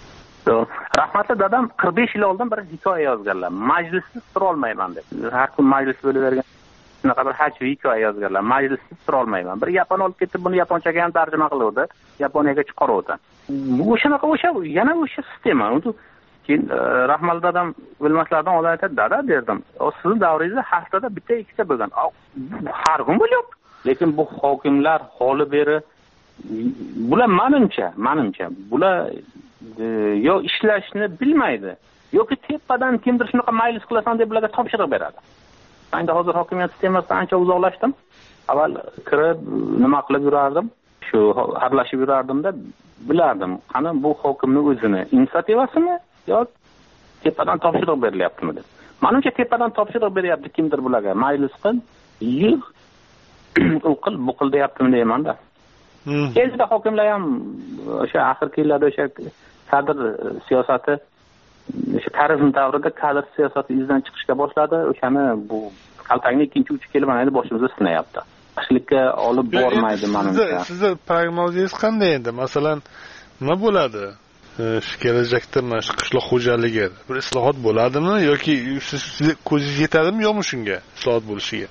[SPEAKER 15] Rahmatli dadam qirq besh yil oldin bir hikoya yozganlar. Majlisni sira olmayman deb. Har kun majlis bo'lavergan shunaqa bir haj hikoya yozganlar. Majlisni sira olmayman. Bir yapon olib ketib, buni yaponchaga ham tarjima qiluvdi, Yaponiyaga chiqaruvdi. O'shanaqa o'sha yana o'sha sistema. keyin rahmatli dadam bilmaslardan oldin aytadi, dada derdim, sizni davringizda haftada bitta ikkita bo'lgan, har kun bo'lyapti. Lekin bu hokimlar holi beri bular menimcha menimcha bular yo ishlashni bilmaydi yoki tepadan kimdir shunaqa maylis qilasan deb bularga topshiriq beradi. Endi hozir hokimiyat sistemasidan ancha uzoqlashdim. Avval kirib nima qilib yurardim, shu aralashib yurardimda bilardim, qani bu hokimning o'zini inisiativasimi yo tepadan topshiriq berilyaptimi deb. Menimcha tepadan topshiriq beryapti kimdir bularga, maylis qil, yig' u qil, bu qil deyaptimi deyman-da. Endi hokimlar ham o'sha oxirgi yillarda o'sha kadr siyosati, o'sha tarixning davrida kadr siyosati izdan chiqishga boshladi. O'shani bu qaltangni ikkinchi uchi kelib mana endi boshimizda sinayapti. Yaxshilikka olib bormaydi menimcha.
[SPEAKER 1] Sizni prognozingizz qanday endi? Masalan, nima bo'ladi? Shu kelajakda mana shu qishloq xo'jaligi bir islohot bo'ladimi yoki siz ko'zingiz yetadimi yo'qmi shunga islohot bo'lishiga?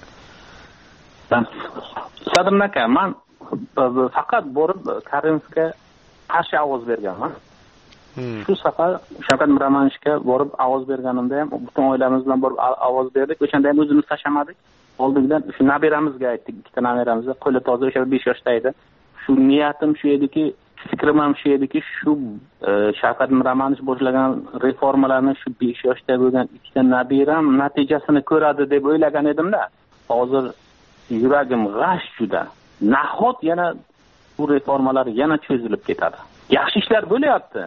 [SPEAKER 15] Sadim aka, men faqat borib Karimovga qarshi ovoz berganman. Shu safar Shavkat Miromonovichga borib ovoz berganimda ham butun oilamiz bilan borib ovoz berdik. O'shanda ham o'zimiz tashamadik. Oldindan shu nabiramizga aytdik, ikkita nabiramizga, qo'li toza, o'sha besh yoshda edi. Shu niyatim shu ediki, fikrim ham shu ediki, shu Shavkat Miromonovich boshlagan reformalarni shu besh yoshda bo'lgan ikkita nabiram natijasini ko'radi deb o'ylagan edimda. Hozir yuragim g'ash juda. Nahot yana bu reformalar yana cho'zilib ketadi. Yaxshi ishlar bo'lyapti.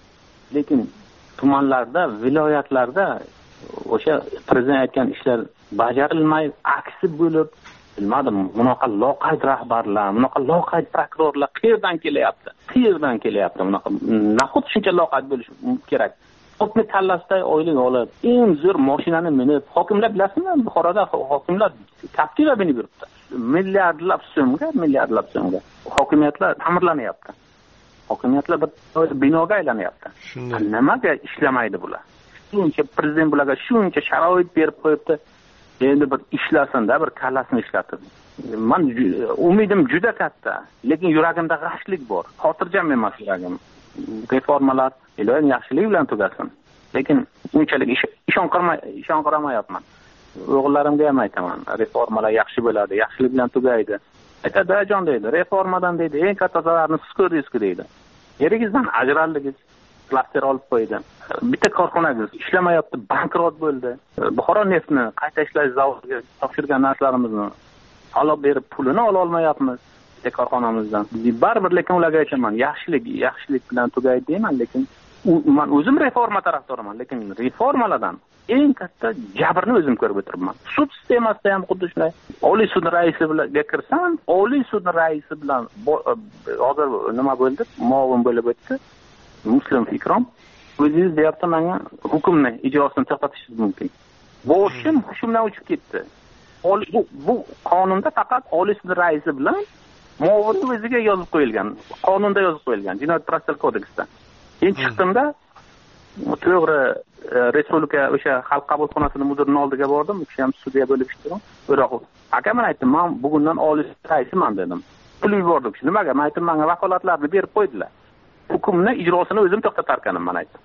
[SPEAKER 15] Lekin tumanlarda, viloyatlarda o'sha prezident aytgan ishlar bajarilmay, aksi bo'lib, bilmadim, bunaqa loqayd rahbarlar, bunaqa loqayd prokurorlar qayerdan kelyapti? Qayerdan kelyapti bunaqa? Nahot shuncha loqayd bo'lish kerak? Hokimni kallasida oylik olib, eng zo'r mashinani minib, hokimlar bilasizmi? Buxoroda hokimlar Captiva minib yuribdi. Milliardlab so'mga, milliardlab so'mga hokimiyatlar ta'mirlanyapti. Hokimiyatlar bir binoga aylanyapti. Nimaga ishlamaydi bular? Shuncha prezident bularga shuncha sharoit berib qo'yibdi. Endi bir ishlasin-da, bir kallasini ishlatib. Men umidim juda katta, lekin yuragimda g'ashlik bor. Xotirjam emas yuragim. Reformalar iloyim yaxshilik bilan tugasin. Lekin unchalik ishonqirmay, ishonqiramayapman. O'g'illarimga ham aytaman, reformalar yaxshi bo'ladi, yaxshilik bilan tugaydi. Aytadi, jon deydi, reformadan deydi, eng katta zararni siz ko'rdingiz-ku deydi. Erigizdan ajraldingiz, klaster olib qo'ydi. Bitta korxonangiz ishlamayapti, bankrot bo'ldi. Buxoro neftni qayta ishlash zavodiga topshirgan narsalarimizni olib berib pulini ola olmayapmiz bitta korxonamizdan. Baribir lekin ularga aytaman, yaxshilik, yaxshilik bilan tugaydi deyman, lekin men o'zim reforma tarafdoriman, lekin reformalardan eng katta jabrni o'zim ko'rib o'tiribman. Sud sistemasida ham xuddi shunday. Oliy sud raisi bilan gapirsam, Oliy sud raisi bilan hozir nima bo'ldi? Muavin bo'lib o'tdi. Muslim Fikrom o'zingiz deyapti, menga hukmni ijrosini to'xtatishingiz mumkin. Boshim hushimdan uchib ketdi. Bu bu qonunda faqat Oliy sud raisi bilan muavin o'ziga yozib qo'yilgan. Qonunda yozib qo'yilgan, Jinoyat protsessual kodeksda. Keyin chiqdimda to'g'ri respublika o'sha xalq qabulxonasining mudirining oldiga bordim, u kishi ham sudya bo'lib ishlaydi. Biroq aka men aytdim, men bugundan Oliy sud raisiman dedim. Pul yubordim. Nimaga? Men aytdim, menga vakolatlarni berib qo'ydilar. Hukmni ijrosini o'zim to'xtatar ekanman, men aytdim.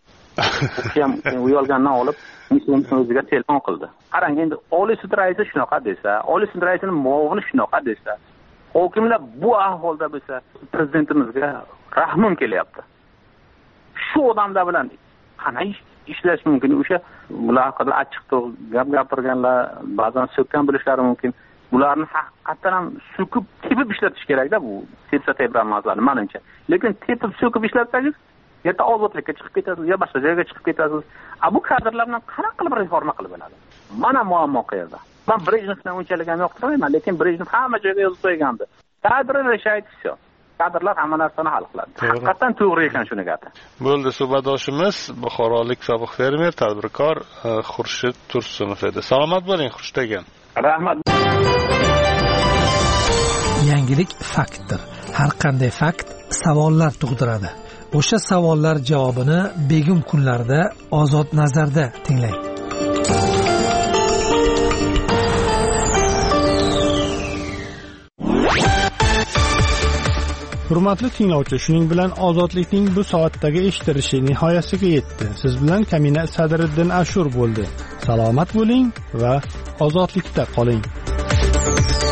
[SPEAKER 15] U kishi ham uyalgandan olib, Muslimning o'ziga telefon qildi. Qarang, endi Oliy sud raisi shunaqa desa, Oliy sud raisining muovini shunaqa desa, hokimlar bu ahvolda bo'lsa, prezidentimizga rahmim kelyapti. Shu odamlar bilan qanday ishlash mumkin? O'sha bular haqida achchiq gap gapirganlar, ba'zan so'kkan bo'lishlari mumkin. Bularni haqiqatan ham so'kib, tepib ishlatish kerak-da, bu tepsa tebranmaslarni menimcha. Lekin tepib so'kib ishlatsangiz, yerda ozodlikka chiqib ketasiz, yo boshqa joyga chiqib ketasiz. A bu kadrlar bilan qanaqa qilib reforma qilib bo'ladi? Mana muammo qayerda. Men Brejnevni unchalik ham yoqtirmayman, lekin Brejnev hamma joyga yozib qo'ygandi. Kadr reshayt shu. Kadrlar hamma narsani hal qiladi. Haqiqatan to'g'ri ekan shuni gapi.
[SPEAKER 1] Bo'ldi, suhbatdoshimiz buxorolik sobiq fermer, tadbirkor Xurshid Tursunov edi. Salomat bo'ling, Xurshid aka.
[SPEAKER 15] Rahmat.
[SPEAKER 14] Yangilik faktdir. Har qanday fakt savollar tug'diradi. O'sha savollar javobini begim kunlarda Ozod nazarda tinglang.
[SPEAKER 1] Hurmatli tinglovchi, shuning bilan ozodlikning bu soatdagi eshittirishi nihoyasiga yetdi. Siz bilan Kamina Sadriddin Ashur bo'ldi. Salomat bo'ling va ozodlikda qoling.